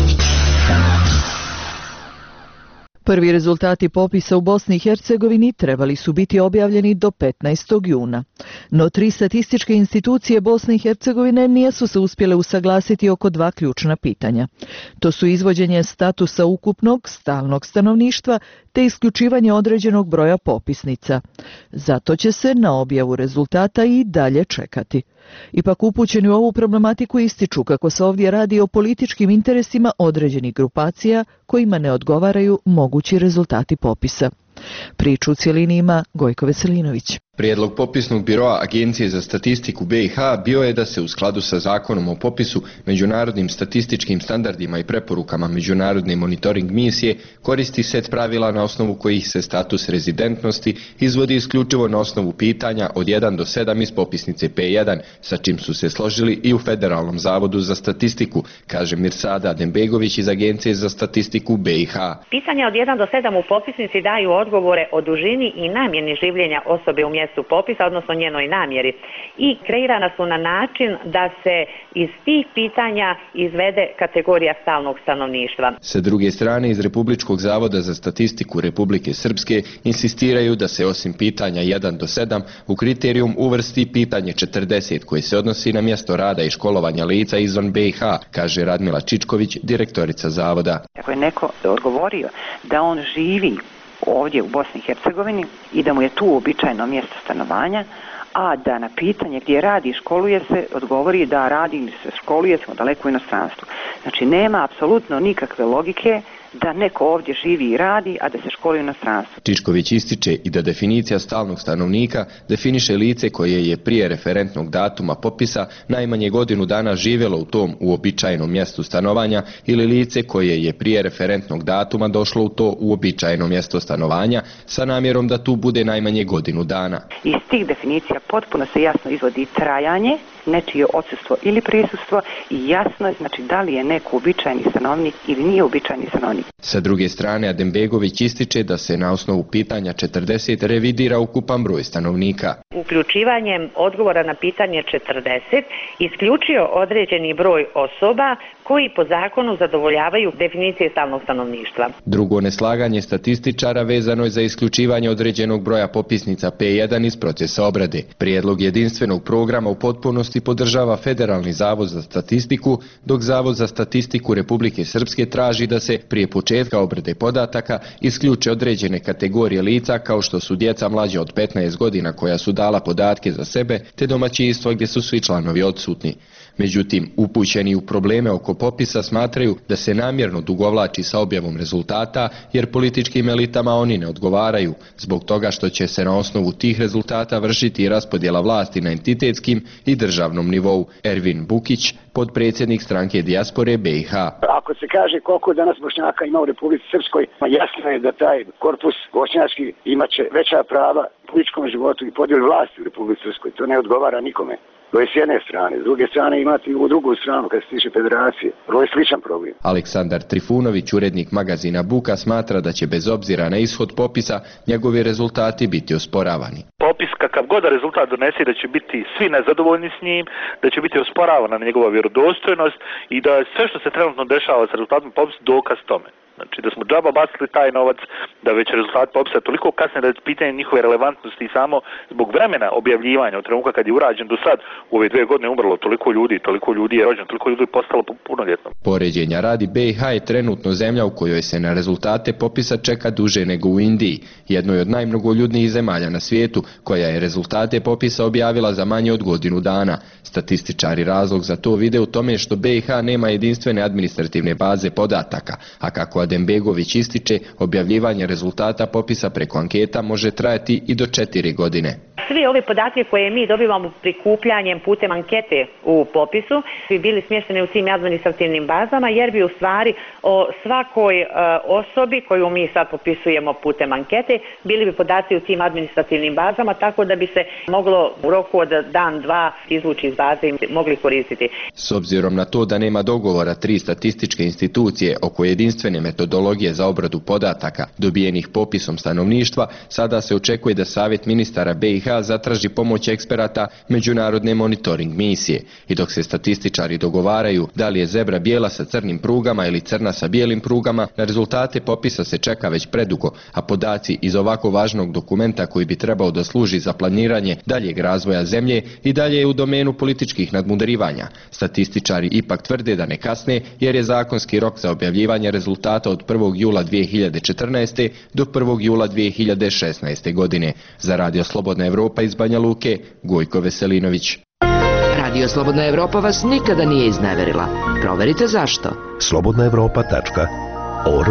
Prvi rezultati popisa u Bosni i Hercegovini trebali su biti objavljeni do petnaestog juna. No tri statističke institucije Bosne i Hercegovine nisu se uspjele usaglasiti oko dva ključna pitanja. To su izvođenje statusa ukupnog stalnog stanovništva te isključivanje određenog broja popisnica. Zato će se na objavu rezultata i dalje čekati. Ipak upućeni u ovu problematiku ističu kako se ovdje radi o političkim interesima određenih grupacija kojima ne odgovaraju mogući rezultati popisa. Priču u cjelini ima Gojko Veselinović. Prijedlog popisnog biroa Agencije za statistiku be i ha bio je da se u skladu sa zakonom o popisu, međunarodnim statističkim standardima i preporukama Međunarodne monitoring misije koristi set pravila na osnovu kojih se status rezidentnosti izvodi isključivo na osnovu pitanja od jedan do sedam iz popisnice pe jedan, sa čim su se složili i u Federalnom zavodu za statistiku, kaže Mirsada Adembegović iz Agencije za statistiku be i ha. Pitanja od jedan do sedam u popisnici daju odgovore o dužini i namjeni življenja osobe u mjestu popisa, odnosno njenoj namjeri. I kreirana su na način da se iz tih pitanja izvede kategorija stalnog stanovništva. Sa druge strane, iz Republičkog zavoda za statistiku Republike Srpske insistiraju da se osim pitanja jedan do sedam u kriterijum uvrsti pitanje četrdeset koje se odnosi na mjesto rada i školovanja lica izvan be i ha, kaže Radmila Čičković, direktorica zavoda. Ako je neko odgovorio da on živi ovdje u Bosni i Hercegovini i da mu je tu uobičajeno mjesto stanovanja, a da na pitanje gdje radi i školuje se odgovori da radi ili se školuje se daleko u inostranstvu. Znači nema apsolutno nikakve logike da neko ovdje živi i radi, a da se školuje u inostranstvu. Čičković ističe i da definicija stalnog stanovnika definiše lice koje je prije referentnog datuma popisa najmanje godinu dana živjelo u tom uobičajenom mjestu stanovanja ili lice koje je prije referentnog datuma došlo u to uobičajeno mjesto stanovanja sa namjerom da tu bude najmanje godinu dana. Iz tih definicija potpuno se jasno izvodi trajanje, nečije odsustvo ili prisustvo i jasno je znači da li je neko uobičajeni stanovnik ili nije uobičajeni stanovnik. Sa druge strane, Adembegović ističe da se na osnovu pitanja četrdeset revidira ukupan broj stanovnika. Uključivanjem odgovora na pitanje četrdeset isključio određeni broj osoba koji po zakonu zadovoljavaju definicije stalnog stanovništva. Drugo neslaganje statističara vezano je za isključivanje određenog broja popisnica P jedan iz procesa obrade. Prijedlog jedinstvenog programa u potpunosti podržava Federalni zavod za statistiku, dok Zavod za statistiku Republike Srpske traži da se prije početka obrade podataka isključe određene kategorije lica kao što su djeca mlađa od petnaest godina koja su dala podatke za sebe, te domaćinstva gdje su svi članovi odsutni. Međutim, upućeni u probleme oko popisa smatraju da se namjerno dugovlači sa objavom rezultata jer političkim elitama oni ne odgovaraju, zbog toga što će se na osnovu tih rezultata vršiti raspodjela vlasti na entitetskim i državnom nivou. Ervin Bukić, podpredsjednik stranke dijaspore B i H. Ako se kaže koliko danas Bošnjaka ima u Republici Srpskoj, jasno je da taj korpus bošnjački imaće veća prava u političkom životu i podjeli vlasti u Republici Srpskoj. To ne odgovara nikome. To je s jedne strane. S druge strane imati u drugu stranu kad se tiče federacije. To je sličan problem. Aleksandar Trifunović, urednik magazina Buka, smatra da će bez obzira na ishod popisa njegovi rezultati biti osporavani. Popis kakav god rezultat donese da će biti svi nezadovoljni s njim, da će biti osporavana njegova vjerodostojnost i da sve što se trenutno dešava s rezultatom popisa dokaz tome. Znači da smo džaba bacili taj novac, da već rezultat popisa toliko kasne da je pitanje njihove relevantnosti i samo zbog vremena objavljivanja od trenutka kad je urađen do sad u ove dvije godine umrlo toliko ljudi, toliko ljudi je rođeno, toliko ljudi je postalo punoljetno. Poređenja radi, B i H je trenutno zemlja u kojoj se na rezultate popisa čeka duže nego u Indiji, jednoj od najmnogoljudnijih zemalja na svijetu, koja je rezultate popisa objavila za manje od godinu dana. Statističari razlog za to vide u tome što B i H nema jedinstvene administrativne baze podataka, a kako Adembegović ističe, objavljivanje rezultata popisa preko anketa može trajati i do četiri godine. Svi ove podatke koje mi dobivamo prikupljanjem putem ankete u popisu bi bili smješteni u tim administrativnim bazama jer bi u stvari o svakoj e, osobi koju mi sad popisujemo putem ankete bili bi podaci u tim administrativnim bazama tako da bi se moglo u roku od dan, dva izvući iz baze i mogli koristiti. S obzirom na to da nema dogovora tri statističke institucije oko jedinstvene metodologije za obradu podataka dobijenih popisom stanovništva, sada se očekuje da Savjet ministara B i H zatraži pomoć eksperata međunarodne monitoring misije. I dok se statističari dogovaraju da li je zebra bijela sa crnim prugama ili crna sa bijelim prugama, na rezultate popisa se čeka već predugo, a podaci iz ovako važnog dokumenta koji bi trebao da služi za planiranje daljeg razvoja zemlje i dalje je u domenu političkih nadmudrivanja. Statističari ipak tvrde da ne kasne jer je zakonski rok za objavljivanje rezultata od prvog jula dvije hiljade četrnaeste do prvog jula dvije hiljade šesnaeste godine. Za Radio Slobodna Evropa iz Banja Luke, Gojko Veselinović. Radio Slobodna Evropa vas nikada nije izneverila. Proverite zašto. slobodna evropa tačka org.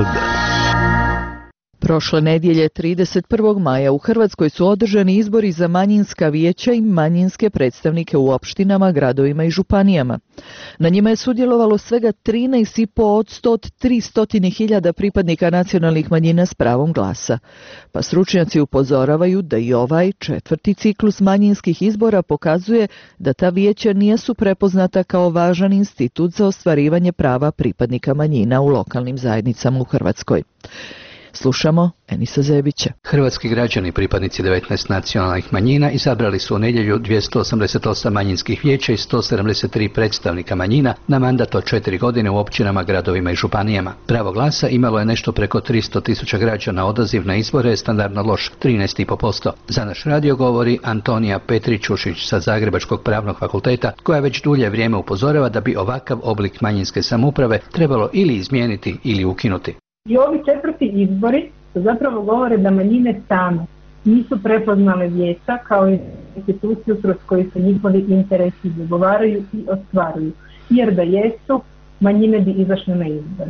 Prošle nedjelje trideset prvog maja u Hrvatskoj su održani izbori za manjinska vijeća i manjinske predstavnike u opštinama, gradovima i županijama. Na njima je sudjelovalo svega trinaest i po posto od tristo hiljada pripadnika nacionalnih manjina s pravom glasa. Pa stručnjaci upozoravaju da i ovaj četvrti ciklus manjinskih izbora pokazuje da ta vijeća nisu prepoznata kao važan institut za ostvarivanje prava pripadnika manjina u lokalnim zajednicama u Hrvatskoj. Slušamo Enisa Zebića. Hrvatski građani, pripadnici devetnaest nacionalnih manjina, izabrali su u nedjelju dvjesto osamdeset osam manjinskih vijeća i sto sedamdeset tri predstavnika manjina na mandat od četiri godine u općinama, gradovima i županijama. Pravo glasa imalo je nešto preko tristo tisuća građana, odaziv na izbore je standardno loš, trinaest i po posto. Za naš radio govori Antonija Petričušić sa Zagrebačkog pravnog fakulteta, koja već dulje vrijeme upozorava da bi ovakav oblik manjinske samouprave trebalo ili izmijeniti ili ukinuti. I ovi četvrti izbori zapravo govore da manjine same nisu prepoznale vijeća kao instituciju kroz koju se njihovi interesi dogovaraju i ostvaruju. Jer da jesu, manjine bi izašle na izbore.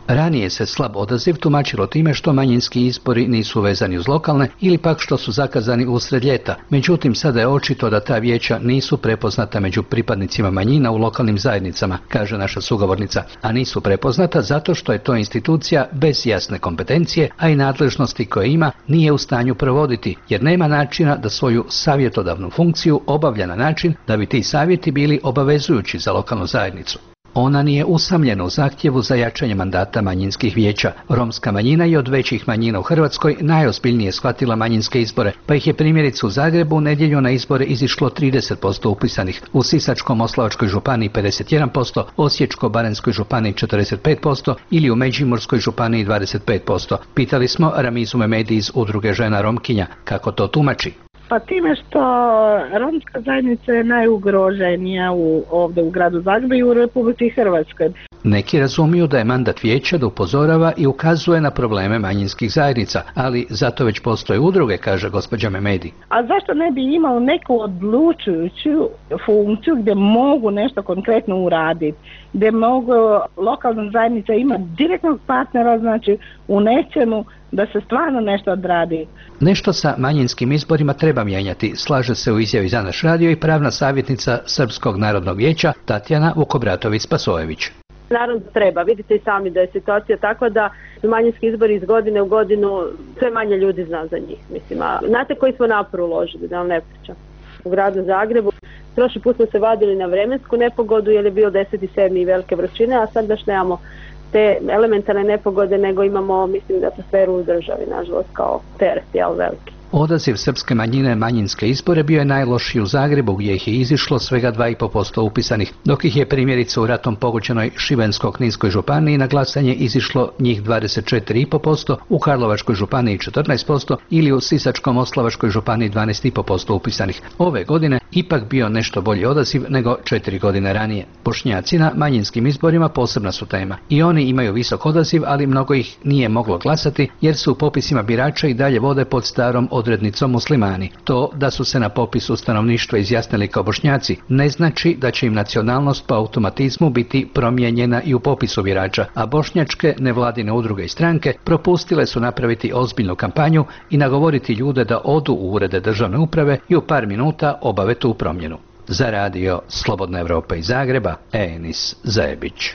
Ranije se slab odaziv tumačilo time što manjinski izbori nisu vezani uz lokalne ili pak što su zakazani usred ljeta. Međutim, sada je očito da ta vijeća nisu prepoznata među pripadnicima manjina u lokalnim zajednicama, kaže naša sugovornica, a nisu prepoznata zato što je to institucija bez jasne kompetencije, a i nadležnosti koje ima nije u stanju provoditi, jer nema načina da svoju savjetodavnu funkciju obavlja na način da bi ti savjeti bili obavezujući za lokalnu zajednicu. Ona nije usamljena u zahtjevu za jačanje mandata manjinskih vijeća. Romska manjina je od većih manjina u Hrvatskoj najozbiljnije shvatila manjinske izbore, pa ih je primjerice u Zagrebu u nedjelju na izbore izišlo trideset posto upisanih, u Sisačko-moslavačkoj županiji pedeset jedan posto, Osječko-baranjskoj županiji četrdeset pet posto ili u Međimurskoj županiji dvadeset pet posto. Pitali smo Ramizu Memedi iz Udruge žena Romkinja kako to tumači. Pa time što romska zajednica je najugroženija u, ovdje u gradu Zagrebu i u Republici Hrvatskoj. Neki razumiju da je mandat vijeća da upozorava i ukazuje na probleme manjinskih zajednica, ali zato već postoje udruge, kaže gospođa Memedi. A zašto ne bi imao neku odlučujuću funkciju gdje mogu nešto konkretno uraditi, gdje mogu lokalna zajednica ima direktnog partnera, znači u nečemu da se stvarno nešto odradi. Nešto sa manjinskim izborima treba mijenjati, slaže se u izjavi za naš radio i pravna savjetnica Srpskog narodnog vijeća Tatjana Vukobratović-Spasojević. Naravno treba, vidite i sami da je situacija takva da su manjinski izbori iz godine u godinu, sve manje ljudi zna za njih. Mislim, a znate koji smo napor uložili, da vam ne pričam. U gradu Zagrebu prošli put smo se vadili na vremensku nepogodu jer je bio deset sedam i velike vrućine, a sad baš nemamo te elementarne nepogode, nego imamo, mislim, da atmosferu u državi, nažalost, kao teret, jel, veliki. Odaziv srpske manjine manjinske izbore bio je najlošiji u Zagrebu, gdje ih je izišlo svega dva i pol posto upisanih, dok ih je primjerice u ratom pogođenoj Šibensko-kninskoj županiji na glasanje izišlo njih dvadeset četiri i pol posto, u Karlovačkoj županiji četrnaest posto ili u Sisačko-moslavačkoj županiji dvanaest i pol posto upisanih. Ove godine ipak bio nešto bolji odaziv nego četiri godine ranije. Bošnjaci na manjinskim izborima posebna su tema. I oni imaju visok odaziv, ali mnogo ih nije moglo glasati jer su u popisima birača i dalje vode pod starom odrednicom muslimani. To da su se na popisu stanovništva izjasnili kao Bošnjaci ne znači da će im nacionalnost po automatizmu biti promijenjena i u popisu birača, a bošnjačke nevladine udruge i stranke propustile su napraviti ozbiljnu kampanju i nagovoriti ljude da odu u urede državne uprave i u par minuta obave tu promjenu. Za radio Slobodna Evropa iz Zagreba, Enis Zajebić.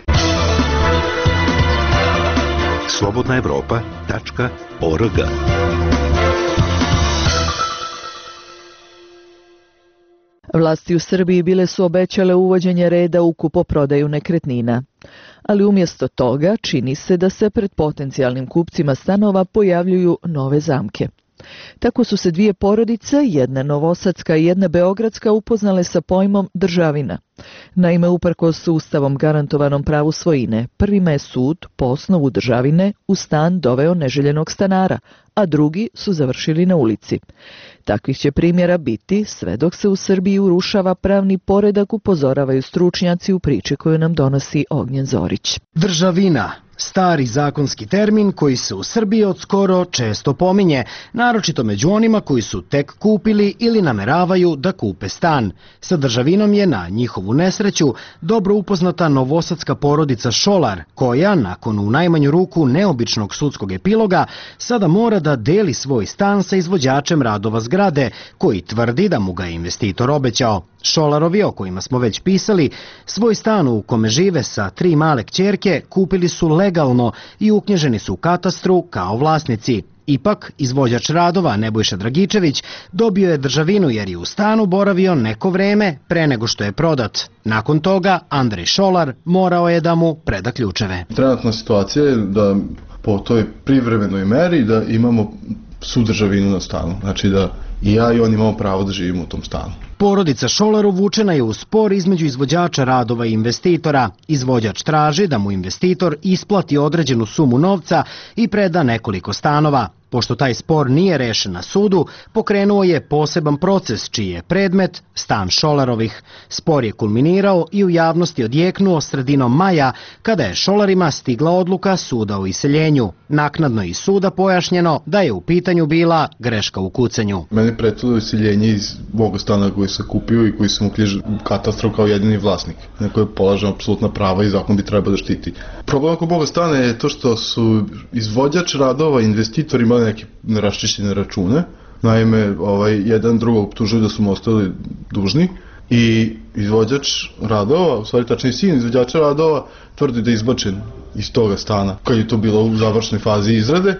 slobodna evropa tačka org. Vlasti u Srbiji bile su obećale uvođenje reda u kupoprodaju nekretnina. Ali umjesto toga čini se da se pred potencijalnim kupcima stanova pojavljuju nove zamke. Tako su se dvije porodice, jedna novosadska i jedna beogradska, upoznale sa pojmom državina. Naime, uprkos ustavom garantovanom pravu svojine, prvima je sud po osnovu državine u stan doveo neželjenog stanara, a drugi su završili na ulici. Takvih će primjera biti sve dok se u Srbiji urušava pravni poredak, upozoravaju stručnjaci u priči koju nam donosi Ognjen Zorić. Državina, stari zakonski termin koji se u Srbiji od skoro često pominje, naročito među onima koji su tek kupili ili nameravaju da kupe stan. Sa državinom je na njihovu nesreću dobro upoznata novosadska porodica Šolar, koja, nakon u najmanju ruku neobičnog sudskog epiloga, sada mora da deli svoj stan sa izvođačem radova zgrade, koji tvrdi da mu ga je investitor obećao. Šolarovi, o kojima smo već pisali, svoj stan u kome žive sa tri male kćerke kupili su legalno i uknjiženi su u katastru kao vlasnici. Ipak, izvođač radova Nebojša Dragičević dobio je državinu jer je u stanu boravio neko vreme pre nego što je prodat. Nakon toga, Andrej Šolar morao je da mu preda ključeve. Trenutna situacija je da po toj privremenoj meri da imamo sudržavinu na stanu. Znači da i ja i on imamo pravo da živimo u tom stanu. Porodica Šolar uvučena je u spor između izvođača radova i investitora. Izvođač traži da mu investitor isplati određenu sumu novca i preda nekoliko stanova. Pošto taj spor nije rešen na sudu, pokrenuo je poseban proces čiji je predmet stan Šolarovih. Spor je kulminirao i u javnosti odjeknuo sredinom maja, kada je Šolarima stigla odluka suda o iseljenju. Naknadno iz suda pojašnjeno da je u pitanju bila greška u kucanju. Meni prethodilo iseljenje iz moga stana koji sam kupio i koji sam uknjižio u katastru kao jedini vlasnik, na koje polažem apsolutna prava i zakon bi trebao da štiti. Problem oko moga stana je to što su izvođač radova i investitori imali neke neraščišćene račune. Naime, ovaj, jedan drugog optužuju da su mu ostali dužni i izvođač radova, u stvari tačni sin izvođača radova, tvrdi da je izbačen iz toga stana kad je to bilo u završnoj fazi izrade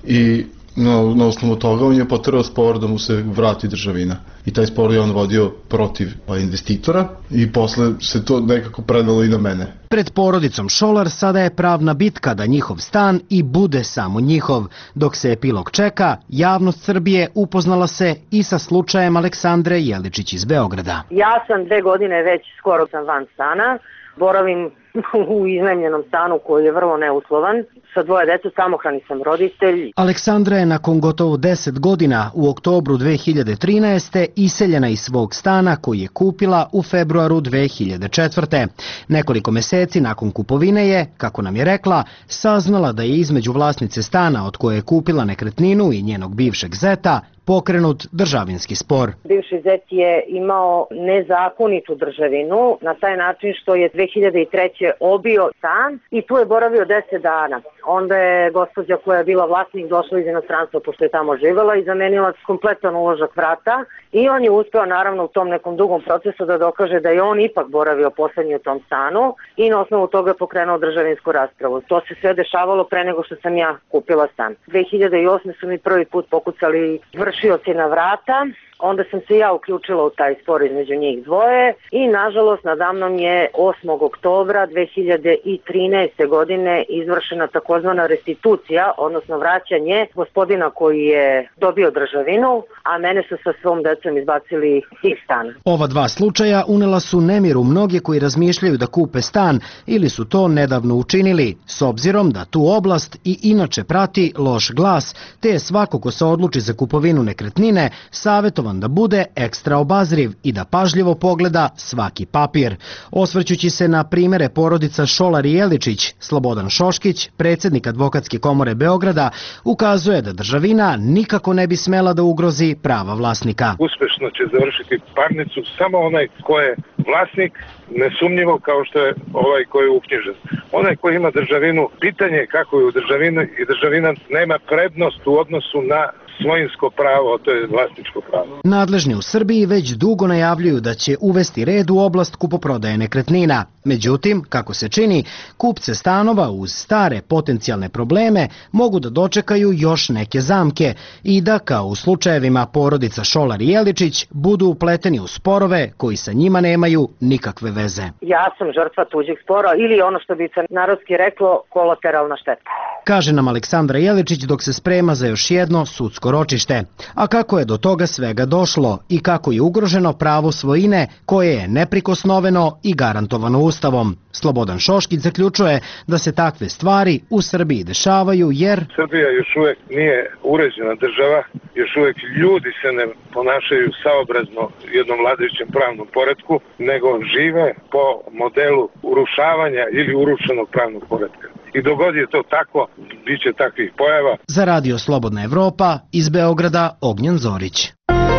i na, na osnovu toga on je poterao spor da mu se vrati državina. I taj spor je on vodio protiv investitora i posle se to nekako predalo i na mene. Pred porodicom Šolar sada je pravna bitka da njihov stan i bude samo njihov. Dok se epilog čeka, javnost Srbije upoznala se i sa slučajem Aleksandre Jeličić iz Beograda. Ja sam dve godine već skoro sam van stana, boravim u iznajmljenom stanu koji je vrlo neuslovan. Sa dvoje dece, samohrani sam roditelj. Aleksandra je nakon gotovo deset godina u oktobru dve hiljade trinaeste. iseljena iz svog stana koji je kupila u februaru dve hiljade četvrte. Nekoliko meseci nakon kupovine je, kako nam je rekla, saznala da je između vlasnice stana od koje je kupila nekretninu i njenog bivšeg zeta pokrenut državinski spor. Bivši zet je imao nezakonitu državinu na taj način što je dve hiljade treće. obio stan i tu je boravio deset dana. Onda je gospođa koja je bila vlasnik došla iz inostranstva pošto je tamo živela i zamenila kompletan uložak vrata i on je uspeo naravno u tom nekom dugom procesu da dokaže da je on ipak boravio poslednji u tom stanu i na osnovu toga je pokrenuo državinsku raspravu. To se sve dešavalo pre nego što sam ja kupila stan. dve hiljade osme. su mi prvi put pokucali vršioci na vrata. Onda sam se ja uključila u taj spor između njih dvoje i nažalost nadamnom je osmog oktobra dve hiljade trinaeste. godine izvršena takozvana restitucija, odnosno vraćanje gospodina koji je dobio državinu, a mene su sa svom decom izbacili iz stana. Ova dva slučaja unela su nemir u mnoge koji razmišljaju da kupe stan ili su to nedavno učinili, s obzirom da tu oblast i inače prati loš glas, te je svako ko se odluči za kupovinu nekretnine savjetovan da bude ekstra obazriv i da pažljivo pogleda svaki papir. Osvrćući se na primere porodica Šolar i Jeličić, Slobodan Šoškić, predsjednik Advokatske komore Beograda, ukazuje da državina nikako ne bi smela da ugrozi prava vlasnika. Uspešno će završiti parnicu samo onaj ko je vlasnik, nesumnjivo kao što je ovaj koji je uknjižen. Onaj koji ima državinu, pitanje je kako je u državini i državina nema prednost u odnosu na svojinsko pravo, to je vlasničko pravo. Nadležni u Srbiji već dugo najavljuju da će uvesti red u oblast kupoprodaje nekretnina. Međutim, kako se čini, kupce stanova uz stare potencijalne probleme mogu da dočekaju još neke zamke i da, kao u slučajevima porodica Šolar i Jeličić, budu upleteni u sporove koji sa njima nemaju nikakve veze. Ja sam žrtva tuđih spora ili ono što bi se narodski reklo kolateralna šteta. Kaže nam Aleksandra Jeličić dok se sprema za još jedno sudsko ročište. A kako je do toga svega došlo i kako je ugroženo pravo svojine koje je neprikosnoveno i garantovano Ustavom. Slobodan Šoškić zaključuje da se takve stvari u Srbiji dešavaju jer Srbija još uvek nije uređena država, još uvek ljudi se ne ponašaju saobrazno jednom vladajućem pravnom poretku, nego žive po modelu urušavanja ili urušenog pravnog poretka. I dogod je to tako, bit će takvih pojava. Za Radio Slobodna Evropa, iz Beograda, Ognjen Zorić.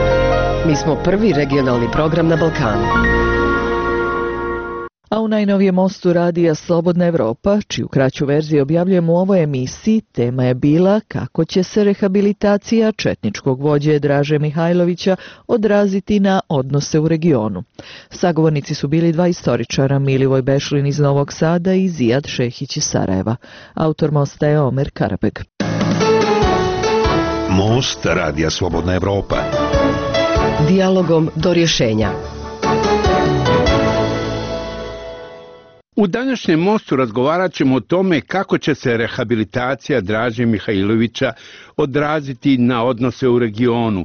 Mi smo prvi regionalni program na Balkanu. A u najnovijem mostu radija Slobodna Evropa, čiju kraću verziju objavljujemo u ovoj emisiji, tema je bila kako će se rehabilitacija četničkog vođe Draže Mihajlovića odraziti na odnose u regionu. Sagovornici su bili dva istoričara, Milivoj Bešlin iz Novog Sada i Zijad Šehić iz Sarajeva. Autor mosta je Omer Karabeg. Most radija Slobodna Evropa. Dijalogom do rješenja. U današnjem mostu razgovarat ćemo o tome kako će se rehabilitacija Draže Mihajlovića odraziti na odnose u regionu.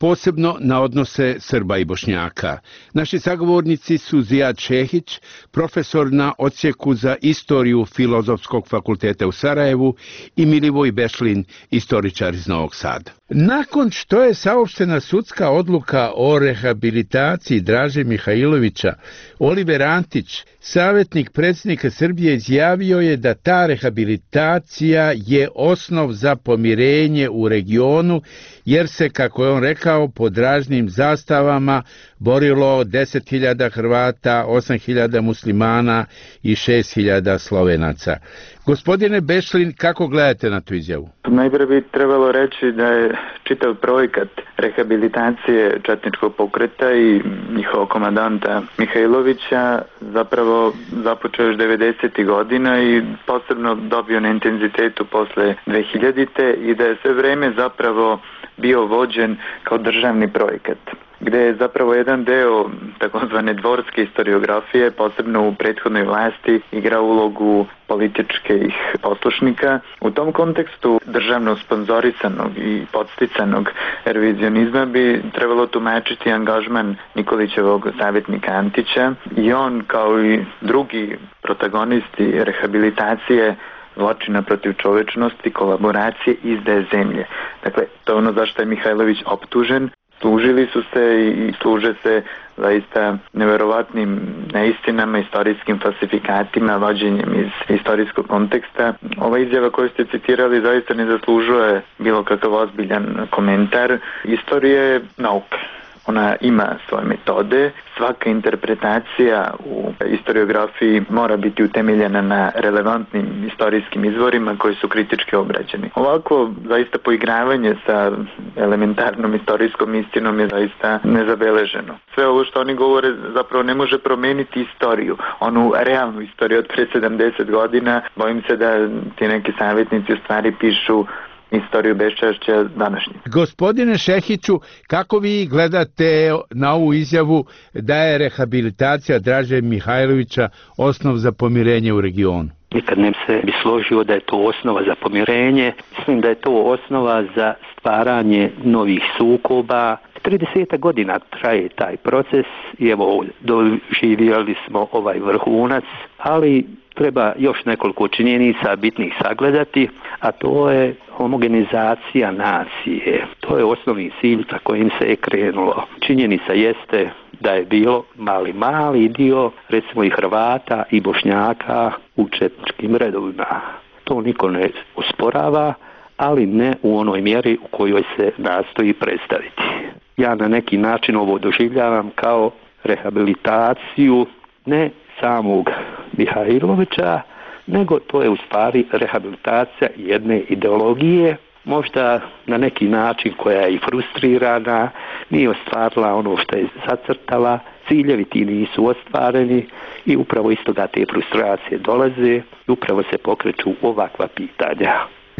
posebno na odnose Srba i Bošnjaka. Naši sagovornici su Zijad Šehić, profesor na odsjeku za istoriju Filozofskog fakulteta u Sarajevu, i Milivoj Bešlin, istoričar iz Novog Sada. Nakon što je saopštena sudska odluka o rehabilitaciji Draže Mihajlovića, Oliver Antić, savjetnik predsjednika Srbije, izjavio je da ta rehabilitacija je osnov za pomirenje u regionu, jer se, kako je on rekao, pod raznim zastavama borilo deset hiljada Hrvata, osam hiljada muslimana i šest hiljada Slovenaca. Gospodine Bešlin, kako gledate na tu izjavu? Najprije bi trebalo reći da je čitav projekat rehabilitacije četničkog pokreta i njihovog komandanta Mihajlovića zapravo započeo još devedesetih godina i posebno dobio na intenzitetu posle dve hiljadite i da je sve vreme zapravo bio vođen kao državni projekat, gde je zapravo jedan deo takozvane dvorske historiografije, posebno u prethodnoj vlasti, igra ulogu političkih poslušnika. U tom kontekstu državno sponzorisanog i podsticanog revizionizma bi trebalo tumačiti angažman Nikolićevog savjetnika Antića i on, kao i drugi protagonisti rehabilitacije zločina protiv čovečnosti, kolaboracije, izdaje zemlje. Dakle, to je ono zašto je Mihajlović optužen. Služili su se i služe se zaista neverovatnim neistinama, istorijskim falsifikatima, vođenjem iz istorijskog konteksta. Ova izjava koju ste citirali zaista ne zaslužuje bilo kakav ozbiljan komentar. Istorija je nauka. Ona ima svoje metode, svaka interpretacija u historiografiji mora biti utemeljena na relevantnim istorijskim izvorima koji su kritički obrađeni. Ovako, zaista poigravanje sa elementarnom istorijskom istinom je zaista nezabeleženo. Sve ovo što oni govore zapravo ne može promeniti istoriju, onu realnu istoriju od pre sedamdeset godina. Bojim se da ti neki savjetnici u stvari pišu istoriju beščašća današnje. Gospodine Šehiću, kako vi gledate na ovu izjavu da je rehabilitacija Draže Mihajlovića osnov za pomirenje u regionu? Nikad ne se bi složio da je to osnova za pomirenje. Mislim da je to osnova za stvaranje novih sukoba. trideset godina traje taj proces i evo doživjeli smo ovaj vrhunac, ali treba još nekoliko činjenica bitnih sagledati, a to je homogenizacija nacije. To je osnovni cilj za kojim se je krenulo. Činjenica jeste da je bilo mali, mali dio, recimo i Hrvata i Bošnjaka u četničkim redovima. To niko ne osporava, ali ne u onoj mjeri u kojoj se nastoji predstaviti. Ja na neki način ovo doživljavam kao rehabilitaciju ne samog Mihajlovića, nego to je u stvari rehabilitacija jedne ideologije, možda na neki način koja je i frustrirana, nije ostvarila ono što je zacrtala, ciljevi ti nisu ostvareni i upravo iz toga te frustracije dolaze i upravo se pokreću ovakva pitanja.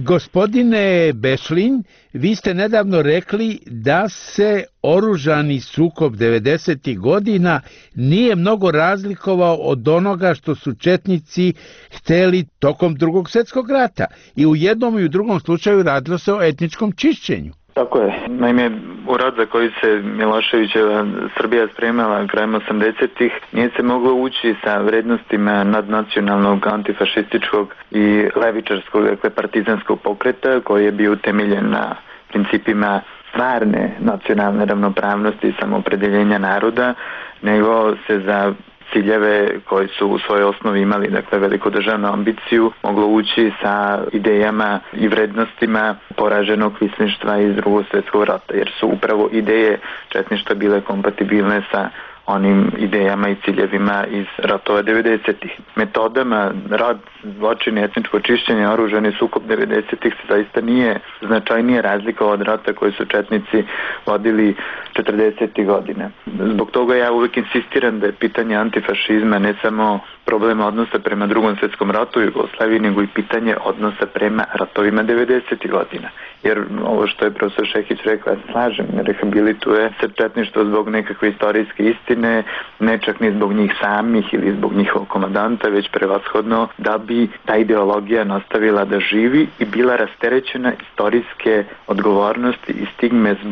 Gospodine Bešlin, vi ste nedavno rekli da se oružani sukob devedesetih godina nije mnogo razlikovao od onoga što su četnici hteli tokom Drugog svjetskog rata. I u jednom i u drugom slučaju radilo se o etničkom čišćenju. Tako je. Naime, u rat za koji se Miloševićeva Srbija spremala krajem osamdesetih nije se moglo ući sa vrednostima nadnacionalnog, antifašističkog i levičarskog, dakle partizanskog pokreta koji je bio utemeljen na principima stvarne nacionalne ravnopravnosti i samoopredeljenja naroda, nego se za ciljeve koji su u svojoj osnovi imali, dakle velikodržavnu ambiciju, moglo ući sa idejama i vrednostima poraženog kvisništva iz Drugog svjetskog rata, jer su upravo ideje četništva bile kompatibilne sa onim idejama i ciljevima iz ratova devedesetih. Metodama rad, zločine, etničko čišćenje, oružani sukob devedesetih se zaista nije značajnije razlika od rata koji su četnici vodili četrdesetih godina. Zbog toga ja uvijek insistiram da je pitanje antifašizma ne samo problem odnosa prema Drugom svjetskom ratu u Jugoslaviji, nego i pitanje odnosa prema ratovima devedesetih godina. Jer ovo što je profesor Šehić rekla, slažem, rehabilituje se četništvo zbog nekakve istorijske istine, ne čak ni zbog njih samih ili zbog njihovog komandanta, već prevashodno da bi ta ideologija nastavila da živi i bila rasterećena istorijske odgovornosti i stigme zbog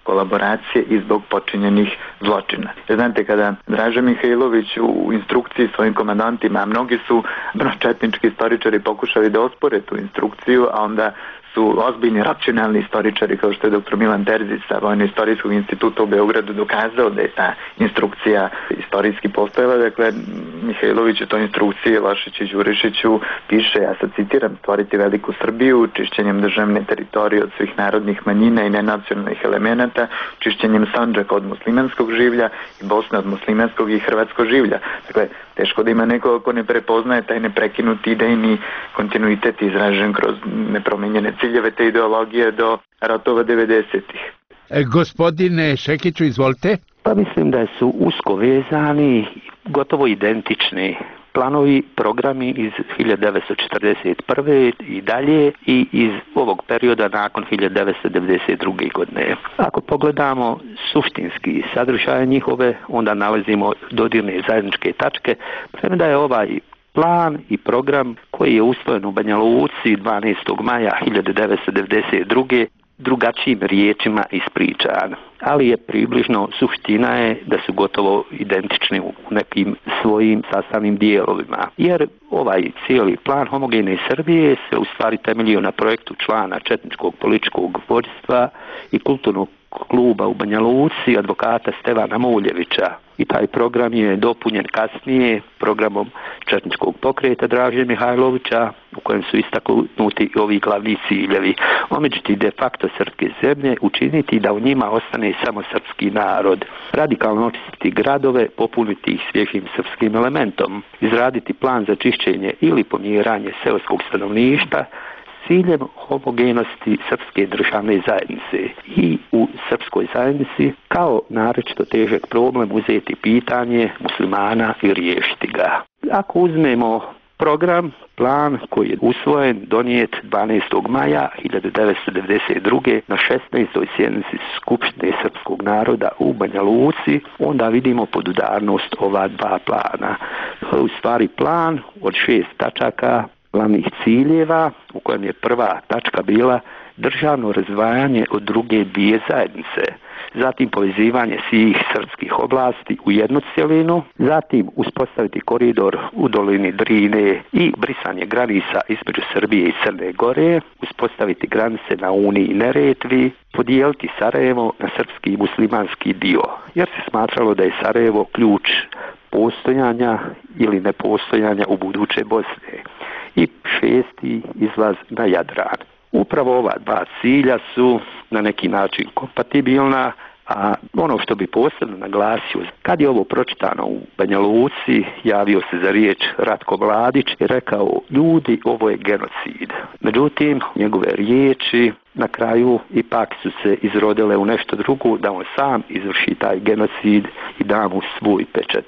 kolaboracije i zbog počinjenih zločina. Znate, kada Draža Mihajlović u instrukciji svojim komandantima, a mnogi su četnički istoričari pokušali da ospore tu instrukciju, a onda su ozbiljni racionalni istoričari kao što je doktor Milan Terzić sa Vojno-istorijskog instituta u Beogradu dokazao da je ta instrukcija istorijski postojala. Dakle, Mihajlović u toj instrukciji Lašić i Đurišiću piše, ja sad citiram, stvoriti veliku Srbiju čišćenjem državne teritorije od svih narodnih manjina i nenacionalnih elemenata, čišćenjem Sandžaka od muslimanskog življa i Bosne od muslimanskog i hrvatskog življa. Dakle, teško da ima neko ko ne prepoznaje taj neprekinuti idejni kontinuitet izražen kroz nepromenjene ciljeve te ideologije do ratova devedesetih. E, gospodine Šekiću, izvolite. Pa mislim da su usko vezani, gotovo identični planovi, programi iz hiljadu devetsto četrdeset prve i dalje i iz ovog perioda nakon hiljadu devetsto devedeset druge godine. Ako pogledamo suštinski sadržaj njihove, onda nalazimo dodirne zajedničke tačke, premda je ovaj plan i program koji je usvojen u Banja Luci dvanaestog maja hiljadu devetsto devedeset druge drugačijim riječima ispričan, ali je približno, suština je da su gotovo identični u nekim svojim sastavnim dijelovima. Jer ovaj cijeli plan homogene Srbije se u stvari temeljio na projektu člana četničkog političkog vođstva i kulturnog kluba u Banja Luci, advokata Stevana Muljevića. I taj program je dopunjen kasnije programom četničkog pokreta Draže Mihajlovića, u kojem su istaknuti ovi glavni ciljevi. Omeđiti de facto srpske zemlje, učiniti da u njima ostane samo srpski narod, radikalno očistiti gradove, popuniti ih svježim srpskim elementom, izraditi plan za čišćenje ili pomjeranje seoskog stanovništva, ciljem homogenosti srpske državne zajednice i u srpskoj zajednici kao naročito težak problem uzeti pitanje muslimana i riješiti ga. Ako uzmemo program, plan koji je usvojen, donijet dvanaestog maja hiljadu devetsto devedeset druge na šesnaestoj sjednici Skupštine srpskog naroda u Banja Luci, onda vidimo podudarnost ova dva plana. U stvari plan od šest tačaka glavnih ciljeva, u kojem je prva tačka bila državno razdvajanje od druge dvije zajednice, zatim povezivanje svih srpskih oblasti u jednu cjelinu, zatim uspostaviti koridor u dolini Drine i brisanje granica između Srbije i Crne Gore, uspostaviti granice na Uni i Neretvi, podijeliti Sarajevo na srpski i muslimanski dio, jer se smatralo da je Sarajevo ključ postojanja ili nepostojanja u buduće Bosne. I šesti izlaz na Jadran. Upravo ova dva cilja su na neki način kompatibilna, a ono što bi posebno naglasio, kad je ovo pročitano u Banja Luci, javio se za riječ Ratko Mladić i rekao, ljudi, ovo je genocid. Međutim, njegove riječi na kraju ipak su se izrodile u nešto drugo, da on sam izvrši taj genocid i da mu svoj pečat.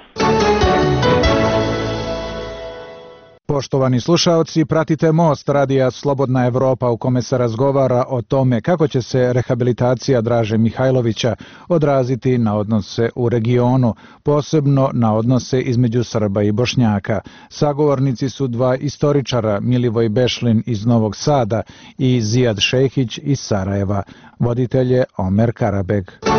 Poštovani slušaoci, pratite Most radija Slobodna Evropa u kome se razgovara o tome kako će se rehabilitacija Draže Mihajlovića odraziti na odnose u regionu, posebno na odnose između Srba i Bošnjaka. Sagovornici su dva istoričara, Milivoj Bešlin iz Novog Sada i Zijad Šehić iz Sarajeva. Voditelj je Omer Karabeg.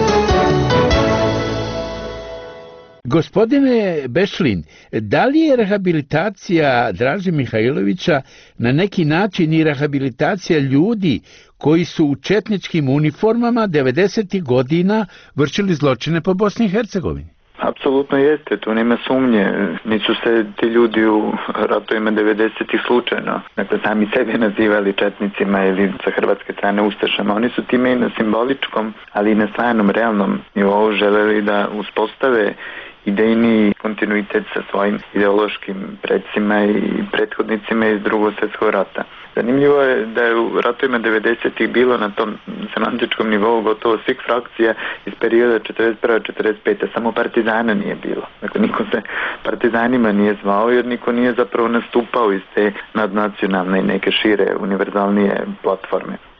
Gospodine Bešlin, da li je rehabilitacija Draže Mihajlovića na neki način i rehabilitacija ljudi koji su u četničkim uniformama devedesetih godina vršili zločine po Bosni i Hercegovini? Apsolutno jeste, tu nema sumnje. Nisu se ti ljudi u ratovima devedesetih slučajno, dakle, sami sebe nazivali četnicima ili sa hrvatske strane ustašama. Oni su time i na simboličkom, ali i na stvarnom, realnom nivou želeli da uspostave idejni kontinuitet sa svojim ideološkim predsima i prethodnicima iz drugog svjetskog rata. Zanimljivo je da je u ratovima devedesetih bilo na tom semantičkom nivou gotovo svih frakcija iz perioda četrdeset prve do četrdeset pete Samo partizana nije bilo. Dakle, niko se partizanima nije zvao jer niko nije zapravo nastupao iz te nadnacionalne i neke šire, univerzalnije platforme.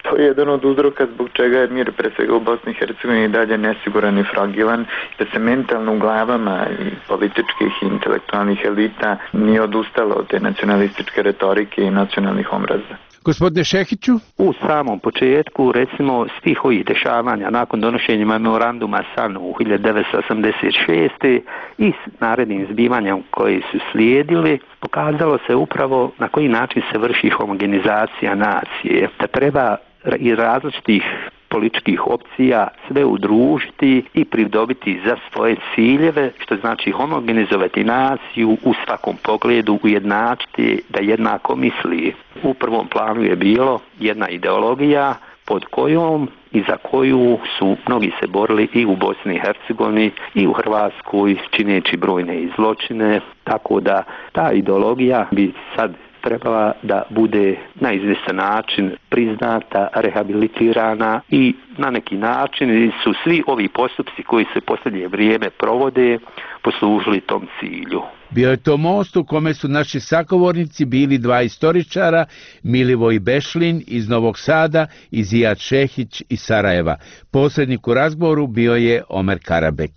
To je jedan od uzroka zbog čega je mir pre svega u Bosni i Hercegovini i dalje nesiguran i fragilan, da se mentalno u glavama i političkih i intelektualnih elita nije odustalo od te nacionalističke retorike i nacionalnih omraza. Gospodine Šehiću? U samom početku, recimo, svih ovih dešavanja nakon donošenja memoranduma SANU u hiljadu devetsto osamdeset šeste i s narednim zbivanjem koji su slijedili, pokazalo se upravo na koji način se vrši homogenizacija nacije, da treba iz različitih političkih opcija sve udružiti i pridobiti za svoje ciljeve, što znači homogenizovati naciju u svakom pogledu, ujednačiti da jednako misli. U prvom planu je bilo jedna ideologija pod kojom i za koju su mnogi se borili i u Bosni i Hercegovini i u Hrvatskoj, čineći brojne i zločine, tako da ta ideologija bi sad trebala da bude na izvjestan način priznata, rehabilitirana i na neki način su svi ovi postupci koji se posljednje vrijeme provode poslužili tom cilju. Bio je to most u kome su naši sagovornici bili dva istoričara, Milivoj Bešlin iz Novog Sada i Zijad Šehić iz Sarajeva. Posrednik u razgovoru bio je Omer Karabek.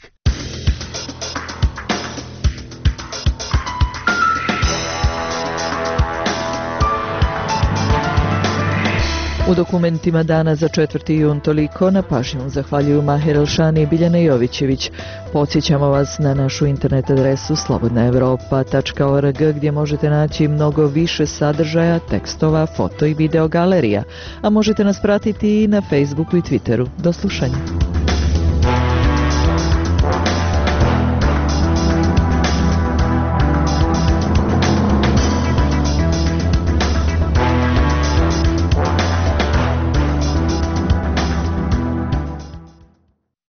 U dokumentima dana za četvrti jun toliko, na pažnju zahvaljuju Mahir Elšani i Biljana Jovićević. Podsjećamo vas na našu internet adresu slobodna evropa tačka org gdje možete naći mnogo više sadržaja, tekstova, foto i video galerija, a možete nas pratiti i na Facebooku i Twitteru. Do slušanja.